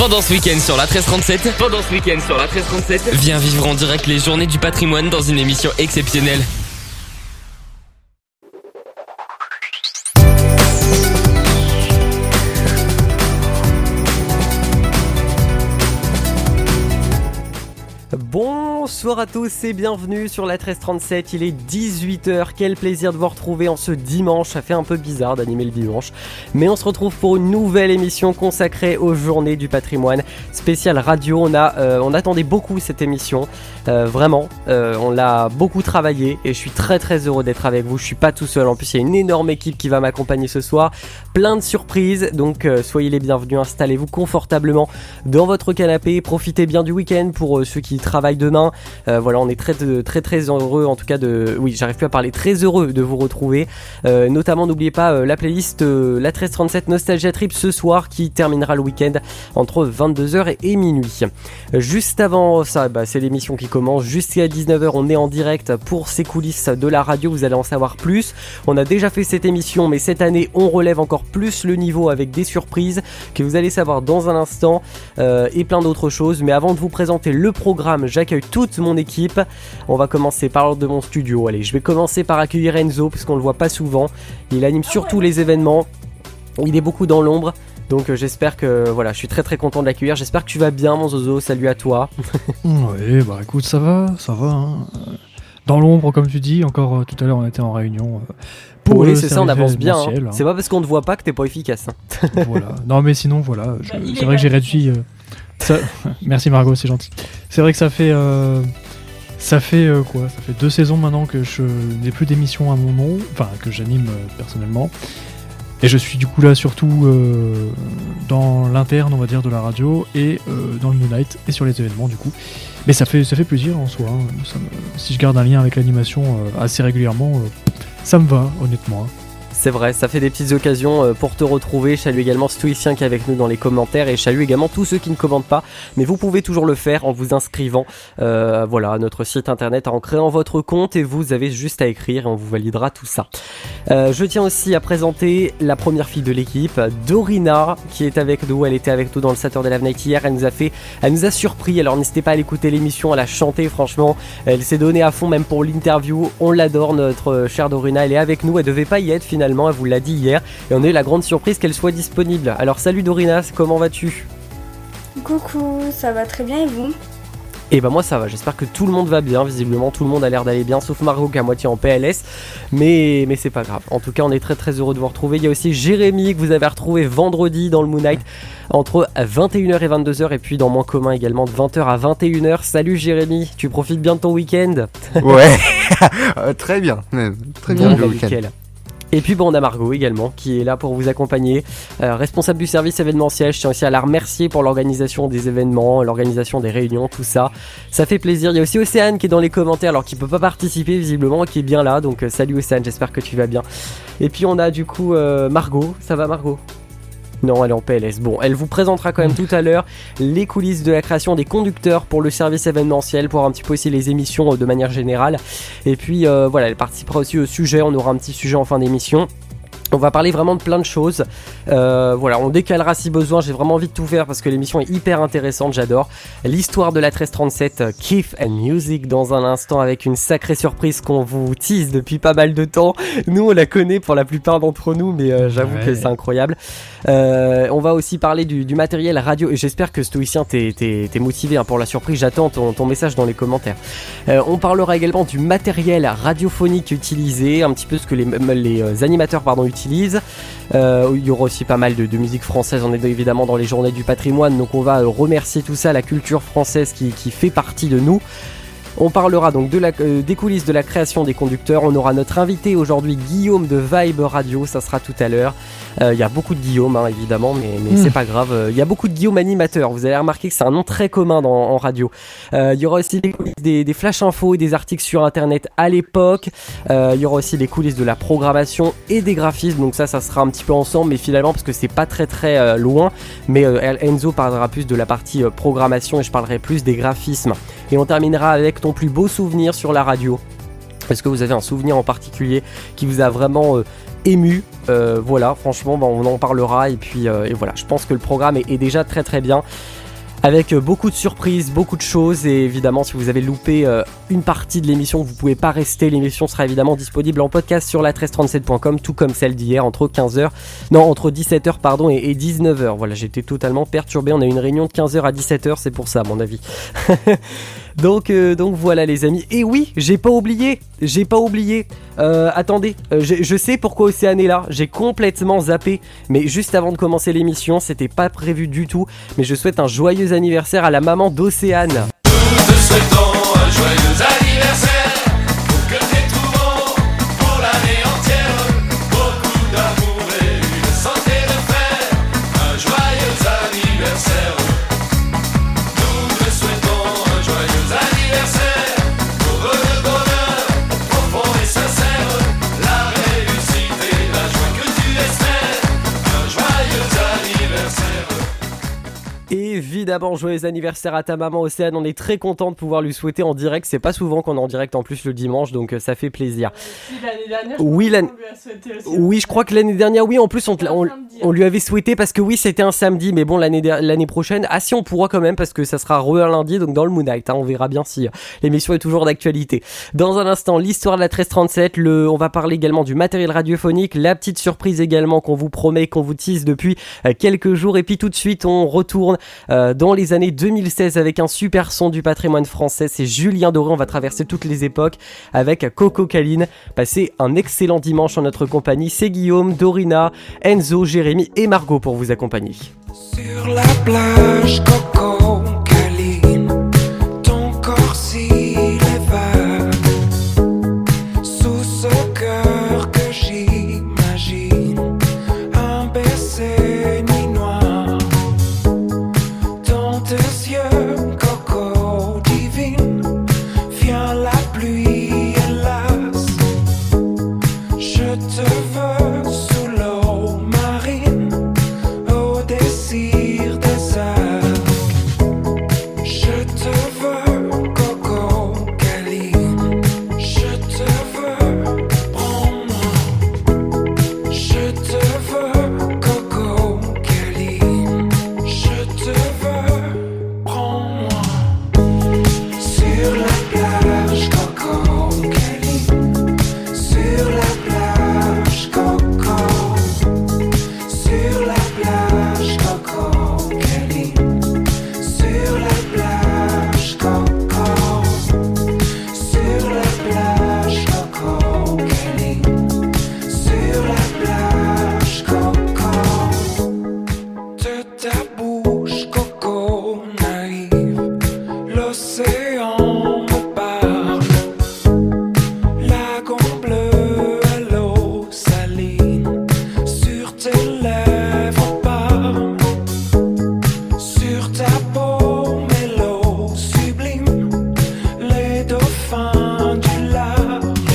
Pendant ce week-end sur la 1337, viens vivre en direct les journées du patrimoine dans une émission exceptionnelle. Bonsoir à tous et bienvenue sur la 1337, il est 18h, quel plaisir de vous retrouver en ce dimanche, ça fait un peu bizarre d'animer le dimanche, mais on se retrouve pour une nouvelle émission consacrée aux journées du patrimoine, spéciale radio, on attendait beaucoup cette émission, vraiment, on l'a beaucoup travaillé et je suis très heureux d'être avec vous, je suis pas tout seul, en plus il y a une énorme équipe qui va m'accompagner ce soir, plein de surprises, donc soyez les bienvenus, installez-vous confortablement dans votre canapé, profitez bien du week-end pour ceux qui travaillent demain. Voilà, on est très heureux en tout cas très heureux de vous retrouver. Notamment n'oubliez pas la playlist la 1337 Nostalgia Trip ce soir qui terminera le week-end entre 22h et minuit. Juste avant ça, c'est l'émission qui commence. Jusqu'à 19h, on est en direct pour ces coulisses de la radio. Vous allez en savoir plus. On a déjà fait cette émission, mais cette année, on relève encore plus le niveau avec des surprises que vous allez savoir dans un instant et plein d'autres choses. Mais avant de vous présenter le programme, j'accueille toute mon équipe. On va commencer par l'ordre de mon studio. Allez, je vais commencer par accueillir Enzo parce qu'on le voit pas souvent. Il anime surtout les événements. Il est beaucoup dans l'ombre. Donc j'espère que voilà, je suis très content de l'accueillir. J'espère que tu vas bien, mon Zozo. Salut à toi. Oui, bah écoute, ça va. Hein. Dans l'ombre, comme tu dis. Encore tout à l'heure, on était en réunion. Oui, c'est ça, on avance bien. Hein. C'est pas parce qu'on ne te voit pas que t'es pas efficace. Hein. Voilà. Non, mais sinon, voilà. C'est vrai que j'ai réduit. Ça... Merci Margot, c'est gentil. C'est vrai que ça fait 2 saisons maintenant que je n'ai plus d'émission à mon nom, enfin que j'anime personnellement. Et je suis du coup là surtout dans l'interne, on va dire, de la radio et dans le Moonlight et sur les événements du coup. Mais ça fait plaisir en soi. Hein. Si je garde un lien avec l'animation assez régulièrement, ça me va honnêtement. Hein. C'est vrai, ça fait des petites occasions pour te retrouver. Je salue également Stoïcien qui est avec nous dans les commentaires et je salue également tous ceux qui ne commentent pas. Mais vous pouvez toujours le faire en vous inscrivant à notre site internet, en créant votre compte et vous avez juste à écrire et on vous validera tout ça. Je tiens aussi à présenter la première fille de l'équipe, Dorina, qui est avec nous. Elle était avec nous dans le Saturday Live Night hier. Elle nous a surpris. Alors n'hésitez pas à l'écouter l'émission, à la chanter. Franchement, elle s'est donnée à fond même pour l'interview. On l'adore, notre chère Dorina. Elle est avec nous. Elle devait pas y être finalement. Elle vous l'a dit hier et on a eu la grande surprise qu'elle soit disponible. Alors salut Dorina, comment vas-tu ? Coucou, ça va très bien et vous ? Et moi ça va, j'espère que tout le monde va bien, visiblement tout le monde a l'air d'aller bien sauf Margot qui est à moitié en PLS, mais c'est pas grave. En tout cas on est très heureux de vous retrouver. Il y a aussi Jérémy que vous avez retrouvé vendredi dans le Moonlight entre 21h et 22h et puis dans Moins Commun également de 20h à 21h. Salut Jérémy, tu profites bien de ton week-end ? Ouais, très bien le week-end. Nickel. Et puis on a Margot également qui est là pour vous accompagner, responsable du service événementiel. Je tiens aussi à la remercier pour l'organisation des événements, l'organisation des réunions, tout ça. Ça fait plaisir. Il y a aussi Océane qui est dans les commentaires alors qu'il peut pas participer visiblement, qui est bien là. Donc salut Océane, j'espère que tu vas bien. Et puis on a du coup Margot. Ça va Margot ? Non, elle est en PLS. Bon, elle vous présentera quand même tout à l'heure les coulisses de la création des conducteurs pour le service événementiel, pour un petit peu aussi les émissions de manière générale. Et puis elle participera aussi au sujet, on aura un petit sujet en fin d'émission. On va parler vraiment de plein de choses. On décalera si besoin. J'ai vraiment envie de tout faire parce que l'émission est hyper intéressante. J'adore l'histoire de la 1337 Kiff and Music dans un instant avec une sacrée surprise qu'on vous tease depuis pas mal de temps. Nous, on la connaît pour la plupart d'entre nous, mais j'avoue que c'est incroyable. On va aussi parler du matériel radio et j'espère que Stoïcien t'es motivé pour la surprise. J'attends ton message dans les commentaires. On parlera également du matériel radiophonique utilisé, un petit peu ce que les animateurs utilisent. Il y aura aussi pas mal de musique française, on est évidemment dans les journées du patrimoine, donc on va remercier tout ça, la culture française qui fait partie de nous. On parlera donc des coulisses de la création des conducteurs. On aura notre invité aujourd'hui, Guillaume de Vibe Radio, ça sera tout à l'heure. Il y a beaucoup de Guillaume évidemment, mais c'est pas grave. Il y a beaucoup de Guillaume animateurs. Vous allez remarquer que c'est un nom très commun en radio. Il y aura aussi des flash infos et des articles sur internet à l'époque. Il y aura aussi les coulisses de la programmation et des graphismes. Donc ça sera un petit peu ensemble, mais finalement parce que c'est pas très loin. Mais Enzo parlera plus de la partie programmation et je parlerai plus des graphismes. Et on terminera avec ton plus beau souvenir sur la radio. Est-ce que vous avez un souvenir en particulier qui vous a vraiment ému. Voilà, franchement, on en parlera et puis et voilà, je pense que le programme est déjà très très bien. Avec beaucoup de surprises, beaucoup de choses et évidemment si vous avez loupé une partie de l'émission, vous pouvez pas rester, l'émission sera évidemment disponible en podcast sur la1337.com tout comme celle d'hier entre 17h et 19h. Voilà, j'étais totalement perturbé, on a eu une réunion de 15h à 17h, c'est pour ça à mon avis. Donc voilà les amis. Et oui, j'ai pas oublié. Attendez, je sais pourquoi Océane est là. J'ai complètement zappé. Mais juste avant de commencer l'émission, c'était pas prévu du tout. Mais je souhaite un joyeux anniversaire à la maman d'Océane. Nous te souhaitons un joyeux anniversaire. Pour que t'éprouvons pour l'année entière. Beaucoup d'amour et une santé de fer. Un joyeux anniversaire. Nous te souhaitons un joyeux anniversaire. Pour le bonheur profond et sincère. La réussite et la joie que tu espères. Un joyeux anniversaire. Évidemment, joyeux anniversaire à ta maman Océane. On est très content de pouvoir lui souhaiter en direct. C'est pas souvent qu'on est en direct en plus le dimanche, donc ça fait plaisir. L'année dernière, oui, je crois que l'année dernière, oui, en plus on lui avait souhaité parce que oui, c'était un samedi, mais bon, l'année prochaine, si on pourra quand même parce que ça sera un lundi, donc dans le Moon Night, on verra bien si l'émission est toujours d'actualité. Dans un instant, l'histoire de la 1337, on va parler également du matériel radiophonique, la petite surprise également qu'on vous promet, qu'on vous tease depuis quelques jours, et puis tout de suite, on retourne dans les années 2016 avec un super son du patrimoine français. C'est Julien Doré, on va traverser toutes les époques avec Coco Caline. Passez un excellent dimanche en notre compagnie. C'est Guillaume, Dorina, Enzo, Jérémy et Margot pour vous accompagner. Sur la plage, Coco Caline, ton corps s'il est vague, sous ce cœur que j'imagine, un baiser nuit noire. Dans tes yeux, Coco divine, vient la pluie hélas. Je te veux sous l'eau marine, au désir des arcs. Je te veux, Coco Caline. Je te veux, prends-moi. Je te veux, Coco Caline. Je te veux, prends-moi. Sur la plage, Coco Caline. Sur la plage, Coco. Sur la plage, Coco Caline. Sur la plage, Coco. Sur la plage, Coco Caline. Sur la plage, Coco. De ta bouche, Coco naïve, l'océan me parle. Lagon bleu à l'eau saline, sur tes lèvres parme. Sur ta peau, mélo sublime, les dauphins du large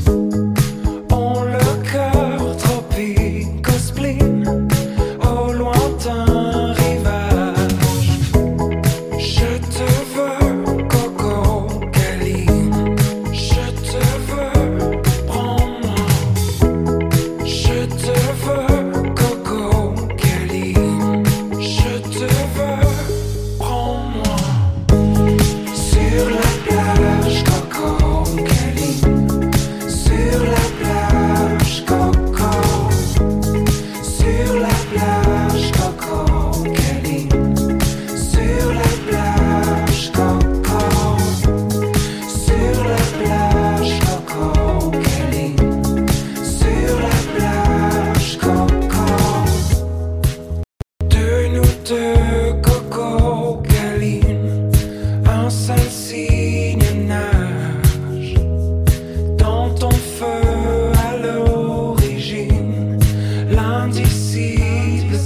ont le cœur tropique au spleen, au lointain rivage. Je te veux, Coco Caline. Je te veux, prends-moi. Je te veux, Coco Caline. Je te veux, prends-moi. Sur la plage, Coco Caline. Sur la plage, Coco. Sur la plage, Coco Caline. Sur la plage, Coco. Sur la plage, Coco Caline. Sur la plage, Coco. De nous deux, Coco Caline, un seul signe nage dans ton feu à l'origine, l'indicible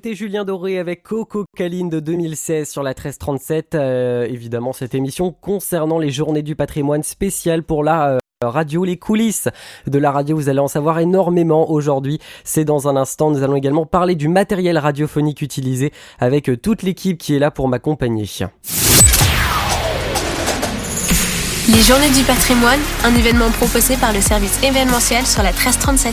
C'était Julien Doré avec Coco Caline de 2016 sur la 1337. Évidemment, cette émission concernant les journées du patrimoine spéciales pour la radio, les coulisses de la radio. Vous allez en savoir énormément aujourd'hui. C'est dans un instant. Nous allons également parler du matériel radiophonique utilisé avec toute l'équipe qui est là pour m'accompagner. Les Journées du patrimoine, un événement proposé par le service événementiel sur la 1337.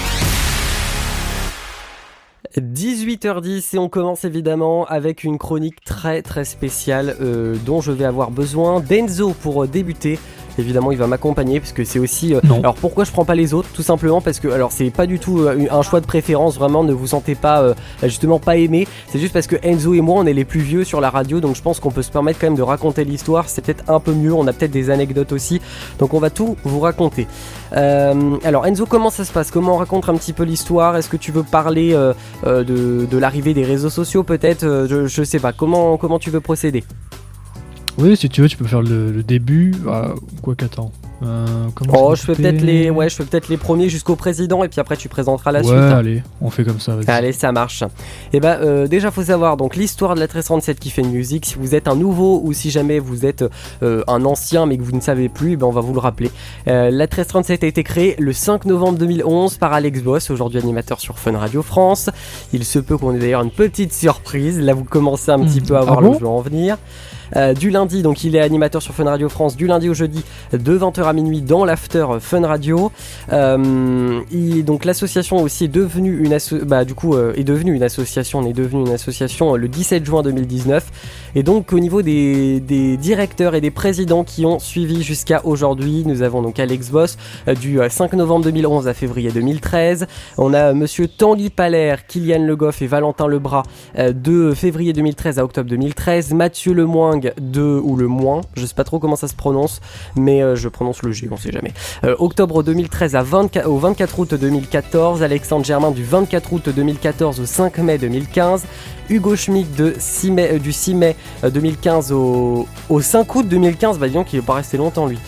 18h10 et on commence évidemment avec une chronique très très spéciale dont je vais avoir besoin d'Enzo pour débuter. Évidemment il va m'accompagner parce que c'est aussi alors pourquoi je prends pas les autres, tout simplement parce que alors c'est pas du tout un choix de préférence, vraiment ne vous sentez pas justement pas aimé, c'est juste parce que Enzo et moi on est les plus vieux sur la radio, donc je pense qu'on peut se permettre quand même de raconter l'histoire, c'est peut-être un peu mieux, on a peut-être des anecdotes aussi, donc on va tout vous raconter. Alors Enzo, comment ça se passe, comment on raconte un petit peu l'histoire, est-ce que tu veux parler de l'arrivée des réseaux sociaux peut-être, je sais pas, comment tu veux procéder? Oui, si tu veux, tu peux faire le début. Quoi qu'attends. Je fais peut-être les premiers jusqu'au président et puis après tu présenteras la suite. Ouais, allez, on fait comme ça. Vas-y. Allez, ça marche. Et déjà faut savoir donc l'histoire de la 1337 qui fait une musique. Si vous êtes un nouveau ou si jamais vous êtes un ancien mais que vous ne savez plus, on va vous le rappeler. La 1337 a été créée le 5 novembre 2011 par Alex Boss, aujourd'hui animateur sur Fun Radio France. Il se peut qu'on ait d'ailleurs une petite surprise. Là, vous commencez un petit peu à voir le jeu en venir. Du lundi, donc il est animateur sur Fun Radio France du lundi au jeudi de 20h à minuit dans l'after Fun Radio. Donc l'association aussi est devenue une association le 17 juin 2019. Et donc au niveau des directeurs et des présidents qui ont suivi jusqu'à aujourd'hui, nous avons donc Alex Boss du 5 novembre 2011 à février 2013. On a monsieur Tanguy Palaire, Kylian Le Goff et Valentin Lebras de février 2013 à octobre 2013. Mathieu Lemoing ou le moins, je sais pas trop comment ça se prononce, mais je prononce le G, on sait jamais. Octobre 2013 au 24 août 2014, Alexandre Germain du 24 août 2014 au 5 mai 2015, Hugo Schmick du 6 mai 2015 au 5 août 2015, disons qu'il n'est pas resté longtemps lui.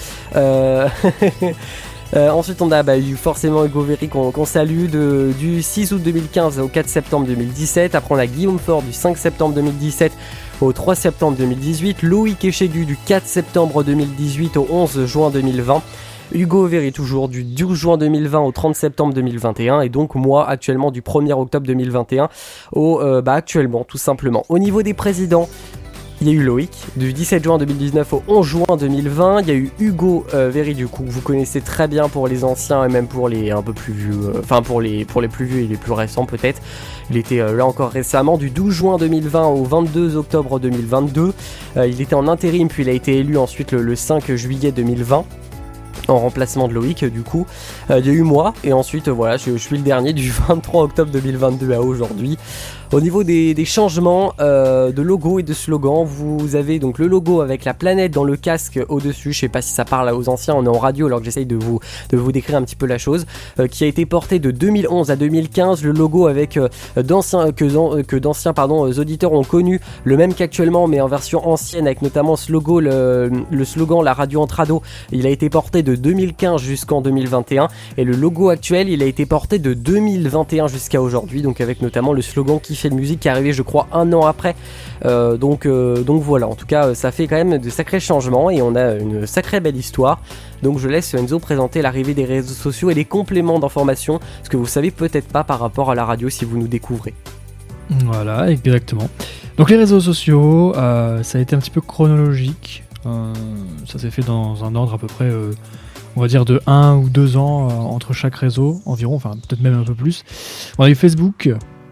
Ensuite on a forcément Hugo Véry qu'on salue du 6 août 2015 au 4 septembre 2017. Après on a Guillaume Faure du 5 septembre 2017 au 3 septembre 2018, Loïc Échegu du 4 septembre 2018 au 11 juin 2020, Hugo Véry toujours du 12 juin 2020 au 30 septembre 2021 et donc moi actuellement du 1er octobre 2021 actuellement tout simplement. Au niveau des présidents, il y a eu Loïc du 17 juin 2019 au 11 juin 2020. Il y a eu Hugo Véry, du coup, que vous connaissez très bien pour les anciens et même pour les un peu plus vieux, pour les plus vieux et les plus récents peut-être. Il était là encore récemment du 12 juin 2020 au 22 octobre 2022. Il était en intérim puis il a été élu ensuite le 5 juillet 2020. En remplacement de Loïc du coup. Il y a eu moi et ensuite je suis le dernier du 23 octobre 2022 à aujourd'hui. Au niveau des changements de logo et de slogan, vous avez donc le logo avec la planète dans le casque au-dessus, je sais pas si ça parle aux anciens, on est en radio alors que j'essaye de vous décrire un petit peu la chose, qui a été porté de 2011 à 2015, le logo avec d'anciens auditeurs ont connu le même qu'actuellement mais en version ancienne avec notamment ce logo, le slogan La radio entre ados, il a été porté de 2015 jusqu'en 2021 et le logo actuel il a été porté de 2021 jusqu'à aujourd'hui, donc avec notamment le slogan qui fait de musique qui est arrivé je crois un an après, donc voilà, en tout cas ça fait quand même de sacrés changements et on a une sacrée belle histoire. Donc je laisse Enzo présenter l'arrivée des réseaux sociaux et les compléments d'information, ce que vous savez peut-être pas par rapport à la radio si vous nous découvrez. Voilà, exactement. Donc les réseaux sociaux, ça a été un petit peu chronologique, ça s'est fait dans un ordre à peu près on va dire de 1 ou 2 ans entre chaque réseau environ, enfin peut-être même un peu plus. On a eu Facebook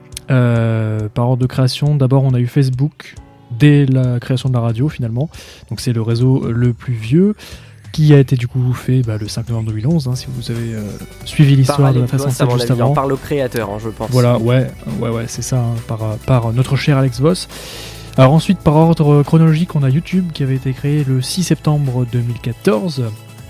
par ordre de création. D'abord on a eu Facebook dès la création de la radio finalement, donc c'est le réseau le plus vieux qui a été du coup fait le 5 novembre 2011, si vous avez suivi l'histoire de la 1337 juste avant. Par le créateur, je pense. Voilà, ouais, c'est ça, par notre cher Alex Boss. Alors ensuite, par ordre chronologique, on a YouTube qui avait été créé le 6 septembre 2014.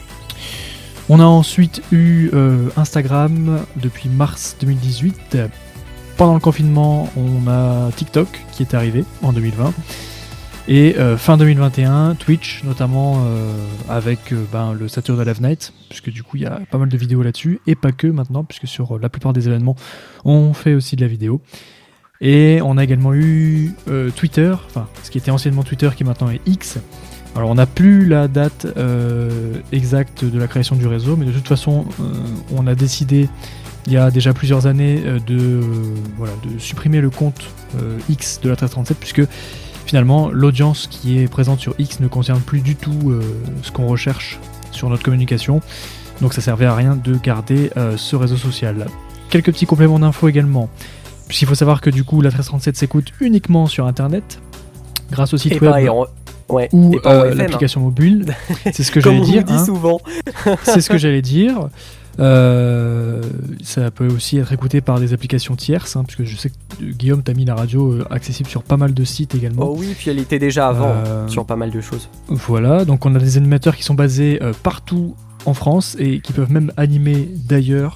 On a ensuite eu Instagram depuis mars 2018. Pendant le confinement, on a TikTok qui est arrivé en 2020. Et fin 2021, Twitch, notamment avec le Saturday Live Night, puisque du coup il y a pas mal de vidéos là-dessus, et pas que maintenant, puisque sur la plupart des événements, on fait aussi de la vidéo. Et on a également eu Twitter, enfin ce qui était anciennement Twitter qui maintenant est X. Alors on n'a plus la date exacte de la création du réseau, mais de toute façon on a décidé il y a déjà plusieurs années de supprimer le compte X de la 1337, puisque finalement l'audience qui est présente sur X ne concerne plus du tout ce qu'on recherche sur notre communication, donc ça servait à rien de garder ce réseau social. Quelques petits compléments d'infos également, puisqu'il faut savoir que du coup la 1337 s'écoute uniquement sur internet grâce au site web ou l'application mobile. C'est ce que j'allais dire. Comme on dit souvent. C'est ce que j'allais dire. Ça peut aussi être écouté par des applications tierces, puisque je sais que Guillaume t'a mis la radio accessible sur pas mal de sites également. Oh oui, puis elle était déjà avant sur pas mal de choses. Voilà, donc on a des animateurs qui sont basés partout en France et qui peuvent même animer d'ailleurs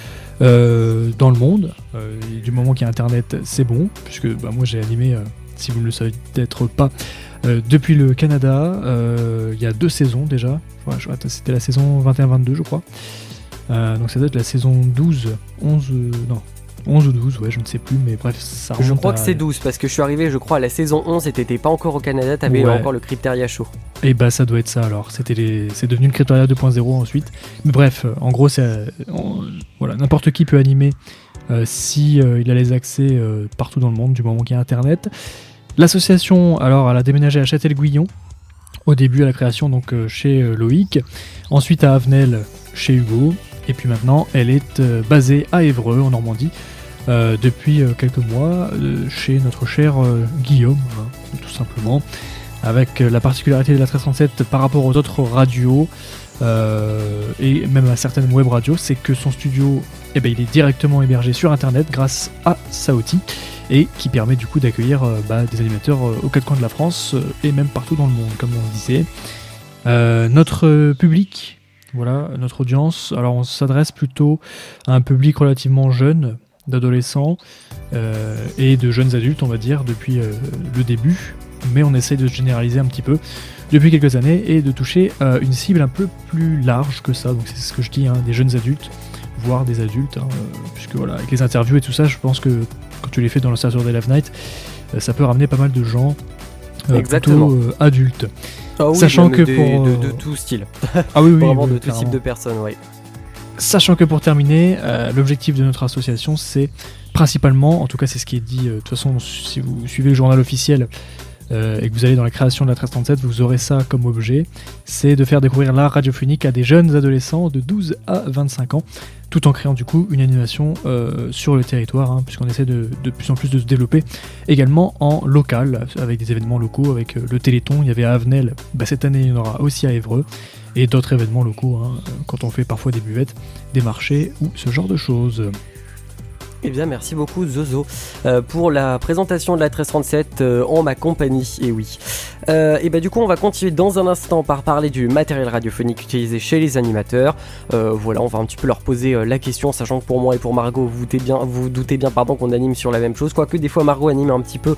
dans le monde. Et du moment qu'il y a internet, c'est bon, puisque moi j'ai animé, si vous ne le savez peut-être pas, depuis le Canada, il y a 2 saisons déjà. C'était la saison 21-22 je crois. Donc ça doit être la saison 11 ou 12, ouais, je ne sais plus, mais bref, ça remonte. Je crois que c'est 12, parce que je suis arrivé, je crois, à la saison 11 et t'étais pas encore au Canada, t'avais encore le Crypteria Show. Et ça doit être ça alors, c'est devenu le Crypteria 2.0 ensuite. Mais bref, en gros, n'importe qui peut animer si il a les accès partout dans le monde, du moment qu'il y a internet. L'association, alors, elle a déménagé à Châtel-Guyon, au début à la création, donc chez Loïc, ensuite à Avenel, chez Hugo, et puis maintenant elle est basée à Évreux en Normandie depuis quelques mois chez notre cher Guillaume, tout simplement, avec la particularité de la 1337 par rapport aux autres radios et même à certaines web radios, c'est que son studio il est directement hébergé sur internet grâce à Saouti, et qui permet du coup d'accueillir des animateurs aux 4 coins de la France et même partout dans le monde, comme on disait. Notre public, voilà, notre audience, alors on s'adresse plutôt à un public relativement jeune, d'adolescents et de jeunes adultes, on va dire, depuis le début, mais on essaye de se généraliser un petit peu depuis quelques années et de toucher une cible un peu plus large que ça, donc c'est ce que je dis, des jeunes adultes, voire des adultes, puisque voilà, avec les interviews et tout ça, je pense que quand tu les fais dans le Saturday Live Night, ça peut ramener pas mal de gens plutôt adultes. Ah oui, sachant que de tout style. Ah oui, vraiment de tout clairement. type de personnes, oui. Sachant que pour terminer, l'objectif de notre association, c'est principalement, en tout cas c'est ce qui est dit, de toute façon si vous suivez le journal officiel et que vous allez dans la création de la 1337, vous aurez ça comme objet, c'est de faire découvrir l'art radiophonique à des jeunes adolescents de 12 à 25 ans, tout en créant du coup une animation sur le territoire, puisqu'on essaie de plus en plus de se développer également en local, avec des événements locaux, avec le Téléthon, il y avait à Avenel, cette année il y en aura aussi à Évreux, et d'autres événements locaux, quand on fait parfois des buvettes, des marchés ou ce genre de choses. Eh bien, merci beaucoup Zozo pour la présentation de la 1337 en ma compagnie, et oui. Et du coup, on va continuer dans un instant par parler du matériel radiophonique utilisé chez les animateurs. Voilà, on va un petit peu leur poser la question, sachant que pour moi et pour Margot, vous doutez bien qu'on anime sur la même chose, quoique des fois Margot anime un petit peu,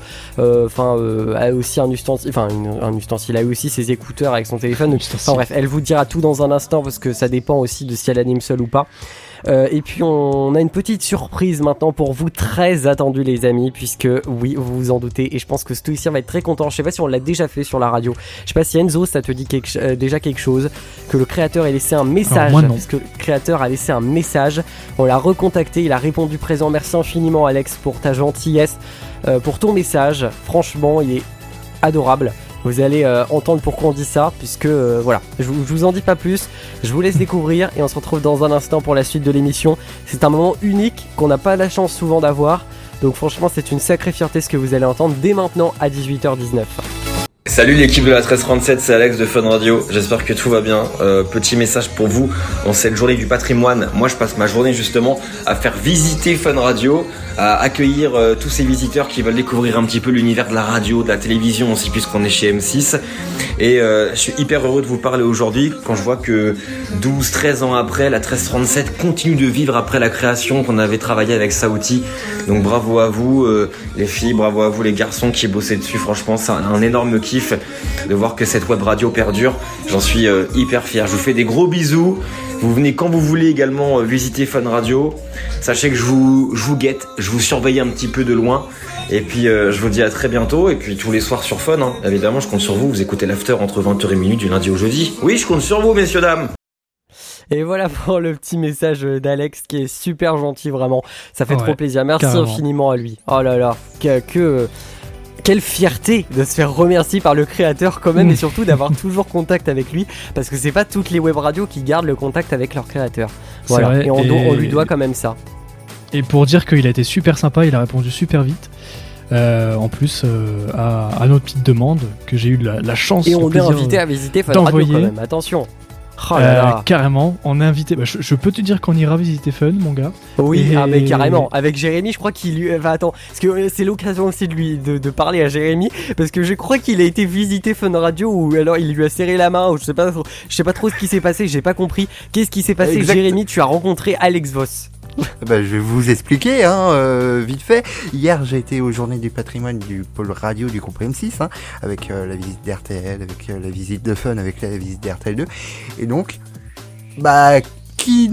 a aussi un ustensile, elle a aussi ses écouteurs avec son téléphone. Bref, elle vous dira tout dans un instant, parce que ça dépend aussi de si elle anime seule ou pas. Et puis on a une petite surprise maintenant pour vous, très attendue les amis, puisque oui, vous vous en doutez, et je pense que Stoïcien va être très content. Je sais pas si on l'a déjà fait sur la radio, je sais pas si Enzo ça te dit déjà quelque chose, que le créateur ait laissé un message. Alors, moi, non. Parce que le créateur a laissé un message, on l'a recontacté, il a répondu présent. Merci infiniment Alex pour ta gentillesse, pour ton message, franchement il est adorable. Vous allez entendre pourquoi on dit ça, puisque voilà, je vous en dis pas plus, je vous laisse découvrir et on se retrouve dans un instant pour la suite de l'émission. C'est un moment unique qu'on n'a pas la chance souvent d'avoir, donc franchement c'est une sacrée fierté ce que vous allez entendre dès maintenant à 18h19. Salut l'équipe de la 1337, c'est Alex de Fun Radio, j'espère que tout va bien. Petit message pour vous, en cette journée du patrimoine, moi je passe ma journée justement à faire visiter Fun Radio, à accueillir tous ces visiteurs qui veulent découvrir un petit peu l'univers de la radio, de la télévision aussi, puisqu'on est chez M6. Et je suis hyper heureux de vous parler aujourd'hui quand je vois que 12-13 ans après, la 1337 continue de vivre après la création qu'on avait travaillé avec Saouti. Donc bravo à vous les filles, bravo à vous les garçons qui bossaient dessus, franchement c'est un énorme kiff de voir que cette web radio perdure. J'en suis hyper fier. Je vous fais des gros bisous. Vous venez quand vous voulez également visiter Fun Radio. Sachez que je vous guette, je vous surveille un petit peu de loin. Et puis je vous dis à très bientôt. Et puis tous les soirs sur Fun, hein. Évidemment, je compte sur vous. Vous écoutez l'after entre 20h et minuit du lundi au jeudi. Oui, je compte sur vous, messieurs, dames. Et voilà pour le petit message d'Alex qui est super gentil, vraiment. Ça fait trop plaisir. Merci carrément. infiniment à lui. Oh là là, quelle fierté de se faire remercier par le créateur quand même et surtout d'avoir toujours contact avec lui parce que c'est pas toutes les web radios qui gardent le contact avec leur créateur. Voilà. Vrai, et on lui doit quand même ça. Et pour dire qu'il a été super sympa, il a répondu super vite. En plus, à notre petite demande que j'ai eu la chance. Et on le est plaisir invité à visiter Fun Radio d'envoyer. quand même. Attention. Oh là là. Carrément, on est invité. Bah, je peux te dire qu'on ira visiter Fun, mon gars. Oui, Et- mais carrément. Avec Jérémy, je crois qu'il lui. Enfin, attends, parce que c'est l'occasion aussi de parler à Jérémy, parce que je crois qu'il a été visiter Fun Radio ou alors il lui a serré la main ou je sais pas trop ce qui s'est passé. J'ai pas compris. Qu'est-ce qui s'est passé, Exact. Jérémy? Tu as rencontré Alex Voss. Bah, je vais vous expliquer, vite fait. Hier, j'ai été aux Journées du Patrimoine du pôle radio du groupe M6, avec la visite d'RTL, avec la visite de Fun, avec la visite d'RTL 2. Et donc, bah, qui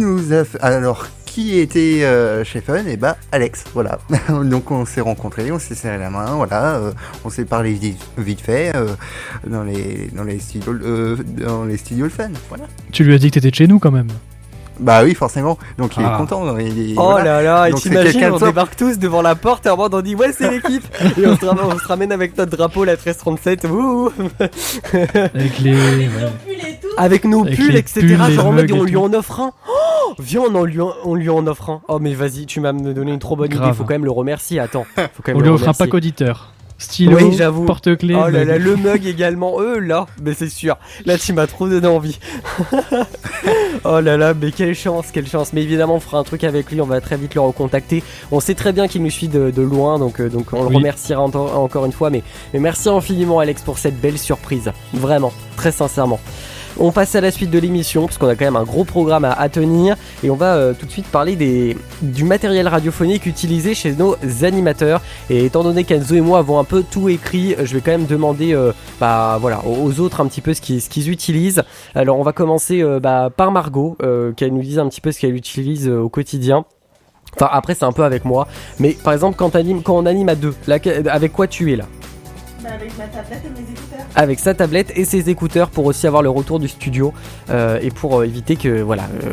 était chez Fun? Et bah, Alex, voilà. Donc, on s'est rencontrés, on s'est serré la main, voilà. On s'est parlé vite fait dans les studios de Fun, voilà. Tu lui as dit que t'étais de chez nous quand même. Bah oui, forcément. Donc, il est Ah. content. Oh là là, et Donc, c'est t'imagines, quelqu'un de on simple. débarque tous devant la porte et en mode on dit ouais, c'est l'équipe. Et on se ramène avec notre drapeau, la 1337. Ouh. Avec les. ouais. Avec nos Avec pulls, les etc. pulls, les Genre en mode mugs et on lui tout. en offre un. Oh, viens, on lui en offre un. Oh mais vas-y, tu m'as donné une trop bonne idée. Grave. Faut quand même le remercier. Attends, faut quand même On lui le offre un remercier. pack auditeur. Stylo, Oui, j'avoue. porte-clés. Oh là là, mug. le mug également. Là, mais c'est sûr. Là, tu m'as trop donné envie. Oh là là, mais quelle chance, quelle chance. Mais évidemment, on fera un truc avec lui. On va très vite le recontacter. On sait très bien qu'il nous suit de loin, donc on le Oui. remerciera encore une fois. Mais merci infiniment, Alex, pour cette belle surprise. Vraiment, très sincèrement. On passe à la suite de l'émission parce qu'on a quand même un gros programme à tenir et on va tout de suite parler du matériel radiophonique utilisé chez nos animateurs. Et étant donné qu'Enzo et moi avons un peu tout écrit, je vais quand même demander aux autres un petit peu ce qu'ils utilisent. Alors on va commencer par Margot, qu'elle nous dise un petit peu ce qu'elle utilise au quotidien. Enfin après c'est un peu avec moi, mais par exemple quand on anime à deux, là, avec quoi tu es là? Avec ma tablette et mes écouteurs. Avec sa tablette et ses écouteurs pour aussi avoir le retour du studio et pour éviter que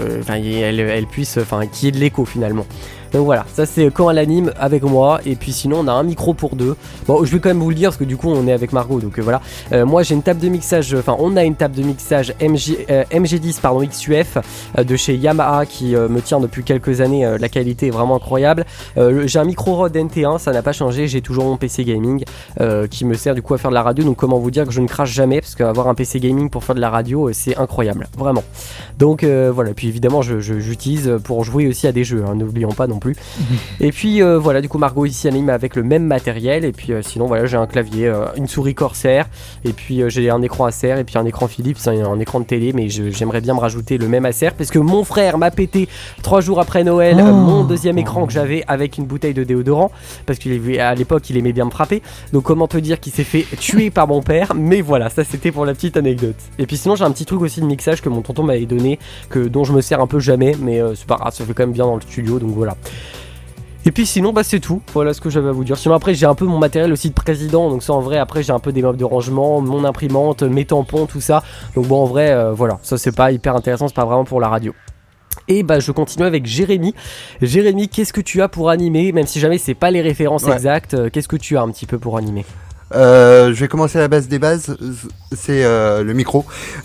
elle puisse qu'il y ait de l'écho finalement. Donc voilà, ça c'est quand elle anime avec moi et puis sinon on a un micro pour deux. Bon, je vais quand même vous le dire parce que du coup on est avec Margot donc voilà. Moi j'ai une table de mixage, on a une table de mixage MG10 XUF de chez Yamaha qui me tient depuis quelques années, la qualité est vraiment incroyable. J'ai un micro Rode NT1, ça n'a pas changé, j'ai toujours mon PC gaming qui me sert du coup à faire de la radio, donc comment vous dire que je ne crache jamais parce qu'avoir un PC gaming pour faire de la radio c'est incroyable, vraiment. Donc voilà, puis évidemment j'utilise pour jouer aussi à des jeux, n'oublions pas non plus. Et puis voilà, du coup Margot ici anime avec le même matériel et puis sinon voilà, j'ai un clavier, une souris Corsair et puis j'ai un écran Acer et puis un écran Philips, un écran de télé, mais j'aimerais bien me rajouter le même Acer parce que mon frère m'a pété 3 jours après Noël mon deuxième écran que j'avais avec une bouteille de déodorant parce qu'à l'époque il aimait bien me frapper, donc comment te dire qu'il s'est fait tuer par mon père, mais voilà, ça c'était pour la petite anecdote. Et puis sinon j'ai un petit truc aussi de mixage que mon tonton m'avait donné, dont je me sers un peu jamais, mais c'est pas grave, ça fait quand même bien dans le studio, donc voilà. Et puis sinon c'est tout, voilà ce que j'avais à vous dire. Sinon après j'ai un peu mon matériel aussi de président, donc ça en vrai après j'ai un peu des meubles de rangement, mon imprimante, mes tampons, tout ça. Donc bon en vrai voilà, ça c'est pas hyper intéressant, c'est pas vraiment pour la radio. Et je continue avec Jérémy. Jérémy, qu'est-ce que tu as pour animer, même si jamais c'est pas les références exactes, qu'est-ce que tu as un petit peu pour animer? Je vais commencer à la base des bases, c'est le micro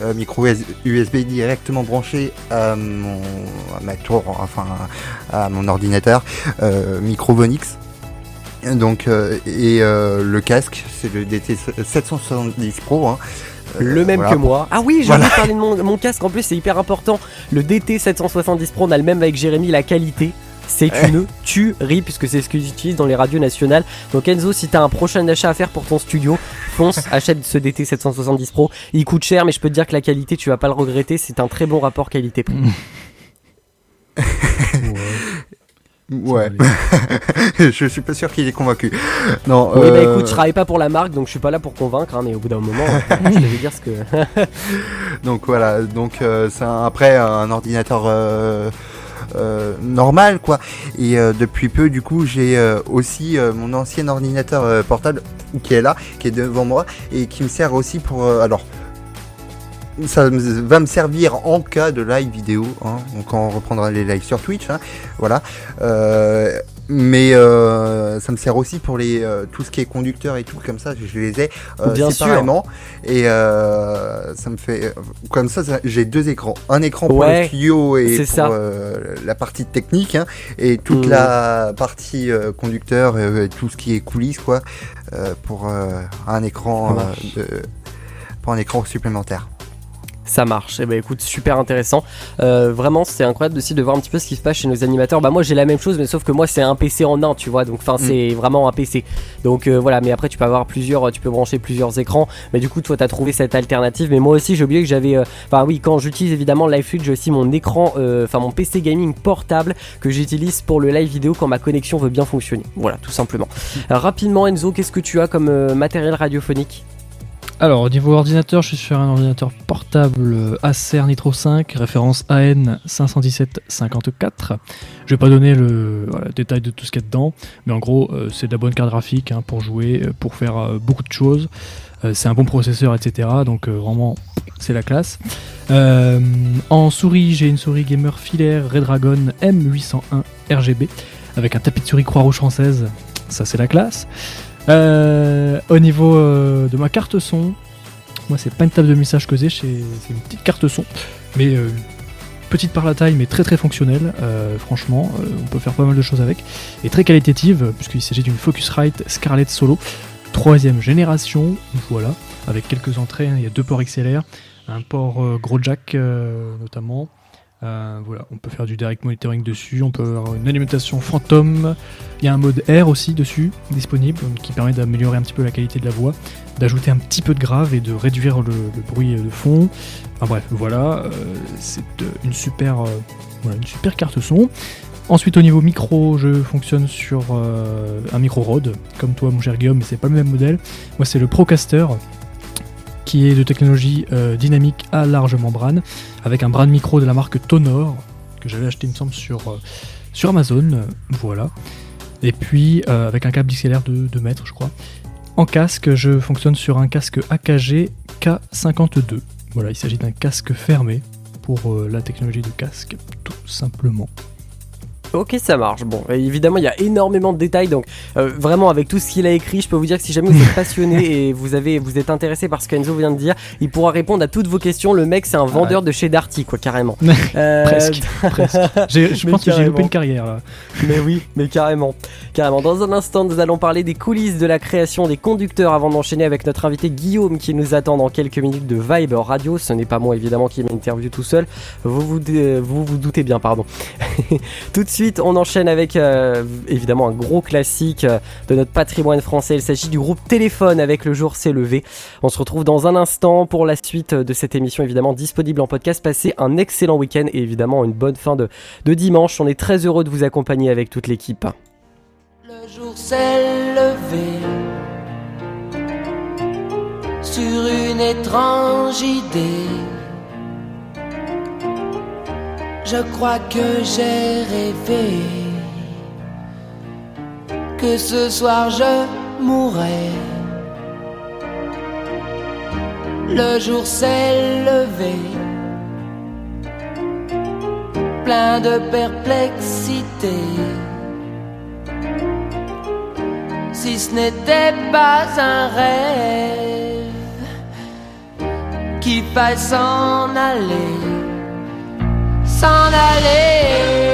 USB directement branché à ma tour, à mon ordinateur, micro Vonix. Donc le casque, c'est le DT770 Pro. Le même voilà. que moi. Ah oui, j'ai oublié de parler de mon casque, en plus c'est hyper important. Le DT770 Pro, on a le même avec Jérémy, la qualité. C'est une tuerie puisque c'est ce que j'utilise dans les radios nationales. Donc Enzo, si t'as un prochain achat à faire pour ton studio, fonce, achète ce DT770 Pro. Il coûte cher mais je peux te dire que la qualité tu vas pas le regretter, c'est un très bon rapport qualité-prix. Ouais. Je suis pas sûr qu'il est convaincu. Non. Oui, bah écoute, je travaille pas pour la marque, donc je suis pas là pour convaincre, hein, mais au bout d'un moment, je vais dire ce que. Donc voilà. Donc c'est après un ordinateur. Normal quoi, et depuis peu du coup j'ai aussi mon ancien ordinateur portable qui est là, qui est devant moi et qui me sert aussi pour alors ça va me servir en cas de live vidéo, hein, donc quand on reprendra les lives sur Twitch, hein, voilà. Mais ça me sert aussi pour les tout ce qui est conducteur et tout comme ça, je les ai séparément et ça me fait comme ça j'ai deux écrans, un écran pour le studio et pour la partie technique, hein, et toute la partie conducteur et tout ce qui est coulisses quoi, pour un écran pour un écran supplémentaire. Ça marche, et bah écoute, super intéressant. Vraiment, c'est incroyable aussi de voir un petit peu ce qui se passe chez nos animateurs. Bah moi j'ai la même chose, mais sauf que moi c'est un PC en un, tu vois, donc enfin c'est vraiment un PC. Donc voilà, mais après tu peux avoir tu peux brancher plusieurs écrans. Mais du coup toi t'as trouvé cette alternative. Mais moi aussi j'ai oublié que j'avais, quand j'utilise évidemment LiveFuge, j'ai aussi mon écran, mon PC gaming portable que j'utilise pour le live vidéo quand ma connexion veut bien fonctionner. Voilà, tout simplement. Rapidement Enzo, qu'est-ce que tu as comme matériel radiophonique ? Alors, au niveau ordinateur, je suis sur un ordinateur portable Acer Nitro 5, référence AN 51754. Je vais pas donner le détail de tout ce qu'il y a dedans, mais en gros, c'est de la bonne carte graphique, hein, pour jouer, pour faire beaucoup de choses. C'est un bon processeur, etc. Donc vraiment, c'est la classe. En souris, j'ai une souris gamer filaire Redragon M801 RGB, avec un tapis de souris Croix-Rouge française. Ça, c'est la classe. Au niveau de ma carte son, moi c'est pas une table de mixage que c'est une petite carte son, mais petite par la taille mais très très fonctionnelle, franchement on peut faire pas mal de choses avec, et très qualitative puisqu'il s'agit d'une Focusrite Scarlett Solo 3ème génération, voilà, avec quelques entrées, hein. Il y a 2 ports XLR, un port gros jack notamment. Voilà, on peut faire du direct monitoring dessus, on peut avoir une alimentation Phantom, il y a un mode air aussi dessus, disponible, qui permet d'améliorer un petit peu la qualité de la voix, d'ajouter un petit peu de grave et de réduire le bruit de fond. Enfin bref, voilà, c'est une super carte son. Ensuite au niveau micro, je fonctionne sur un micro Rode, comme toi mon cher Guillaume, mais c'est pas le même modèle. Moi c'est le Procaster, qui est de technologie dynamique à large membrane, avec un bras de micro de la marque Tonor, que j'avais acheté il me semble sur Amazon, voilà. Et puis avec un câble XLR de 2 mètres je crois. En casque, je fonctionne sur un casque AKG K52. Voilà, il s'agit d'un casque fermé pour la technologie de casque, tout simplement. Ok, ça marche. Bon, évidemment, il y a énormément de détails, donc vraiment avec tout ce qu'il a écrit, je peux vous dire que si jamais vous êtes passionné et vous êtes intéressé par ce qu'Enzo vient de dire, il pourra répondre à toutes vos questions. Le mec, c'est un vendeur de chez Darty, quoi, carrément. Presque. Je pense que j'ai loupé une carrière là. Mais oui, mais carrément. Dans un instant, nous allons parler des coulisses de la création des conducteurs avant d'enchaîner avec notre invité Guillaume qui nous attend dans quelques minutes de Vibe Radio. Ce n'est pas moi évidemment qui m'interviewe tout seul. Vous doutez bien, pardon. Tout de suite, on enchaîne avec évidemment un gros classique de notre patrimoine français. Il s'agit du groupe Téléphone avec Le Jour s'est levé. On se retrouve dans un instant pour la suite de cette émission, évidemment disponible en podcast. Passez un excellent week-end et évidemment une bonne fin de dimanche. On est très heureux de vous accompagner avec toute l'équipe. Le jour s'est levé sur une étrange idée. Je crois que j'ai rêvé que ce soir je mourrais. Le jour s'est levé, plein de perplexité. Si ce n'était pas un rêve, qu'il faille s'en aller. S'en aller.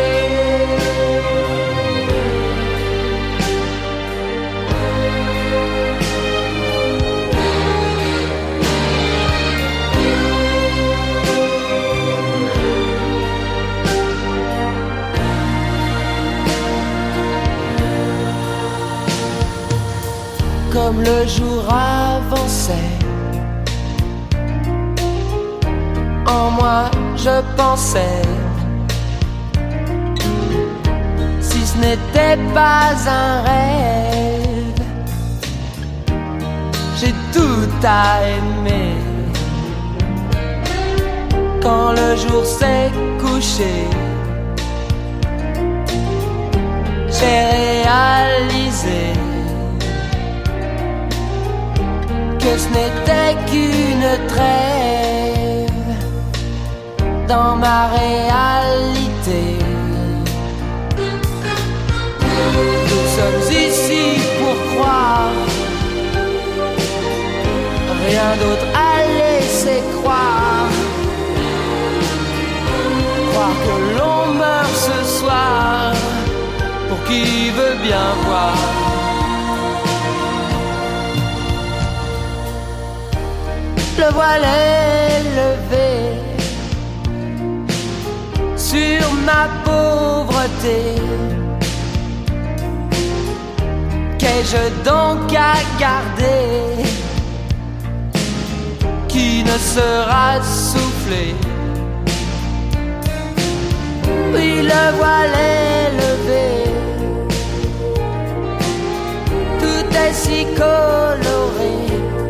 Comme le jour avançait, en moi je pensais, si ce n'était pas un rêve. J'ai tout à aimer. Quand le jour s'est couché, j'ai réalisé que ce n'était qu'une trêve dans ma réalité. Nous sommes ici pour croire, rien d'autre à laisser croire. Croire que l'on meurt ce soir, pour qui veut bien voir. Le voile est levé sur ma pauvreté. Qu'ai-je donc à garder qui ne sera soufflé? Oui, le voile est levé, tout est si coloré.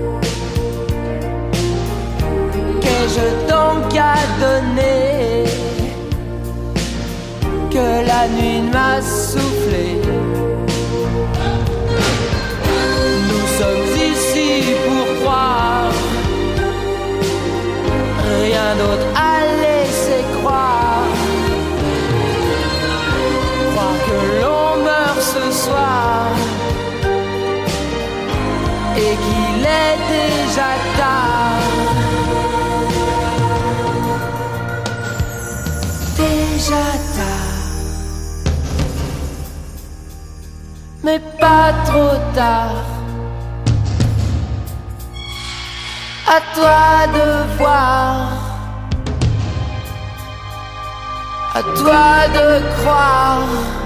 Qu'ai-je donc à donner que la nuit m'a soufflé? Nous sommes ici pour croire, rien d'autre à laisser croire. Croire que l'on meurt ce soir et qu'il est déjà tard. Déjà tard, mais pas trop tard. À toi de voir, à toi de croire.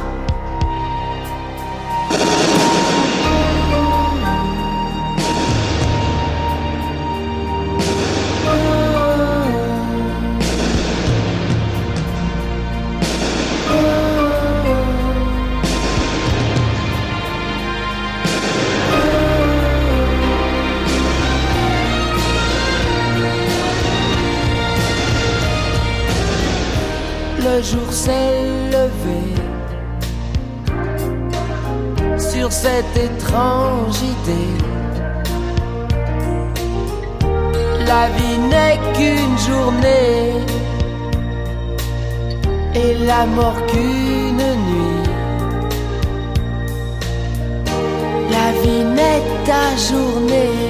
Le jour s'est levé sur cette étrange idée. La vie n'est qu'une journée et la mort qu'une nuit. La vie n'est ajournée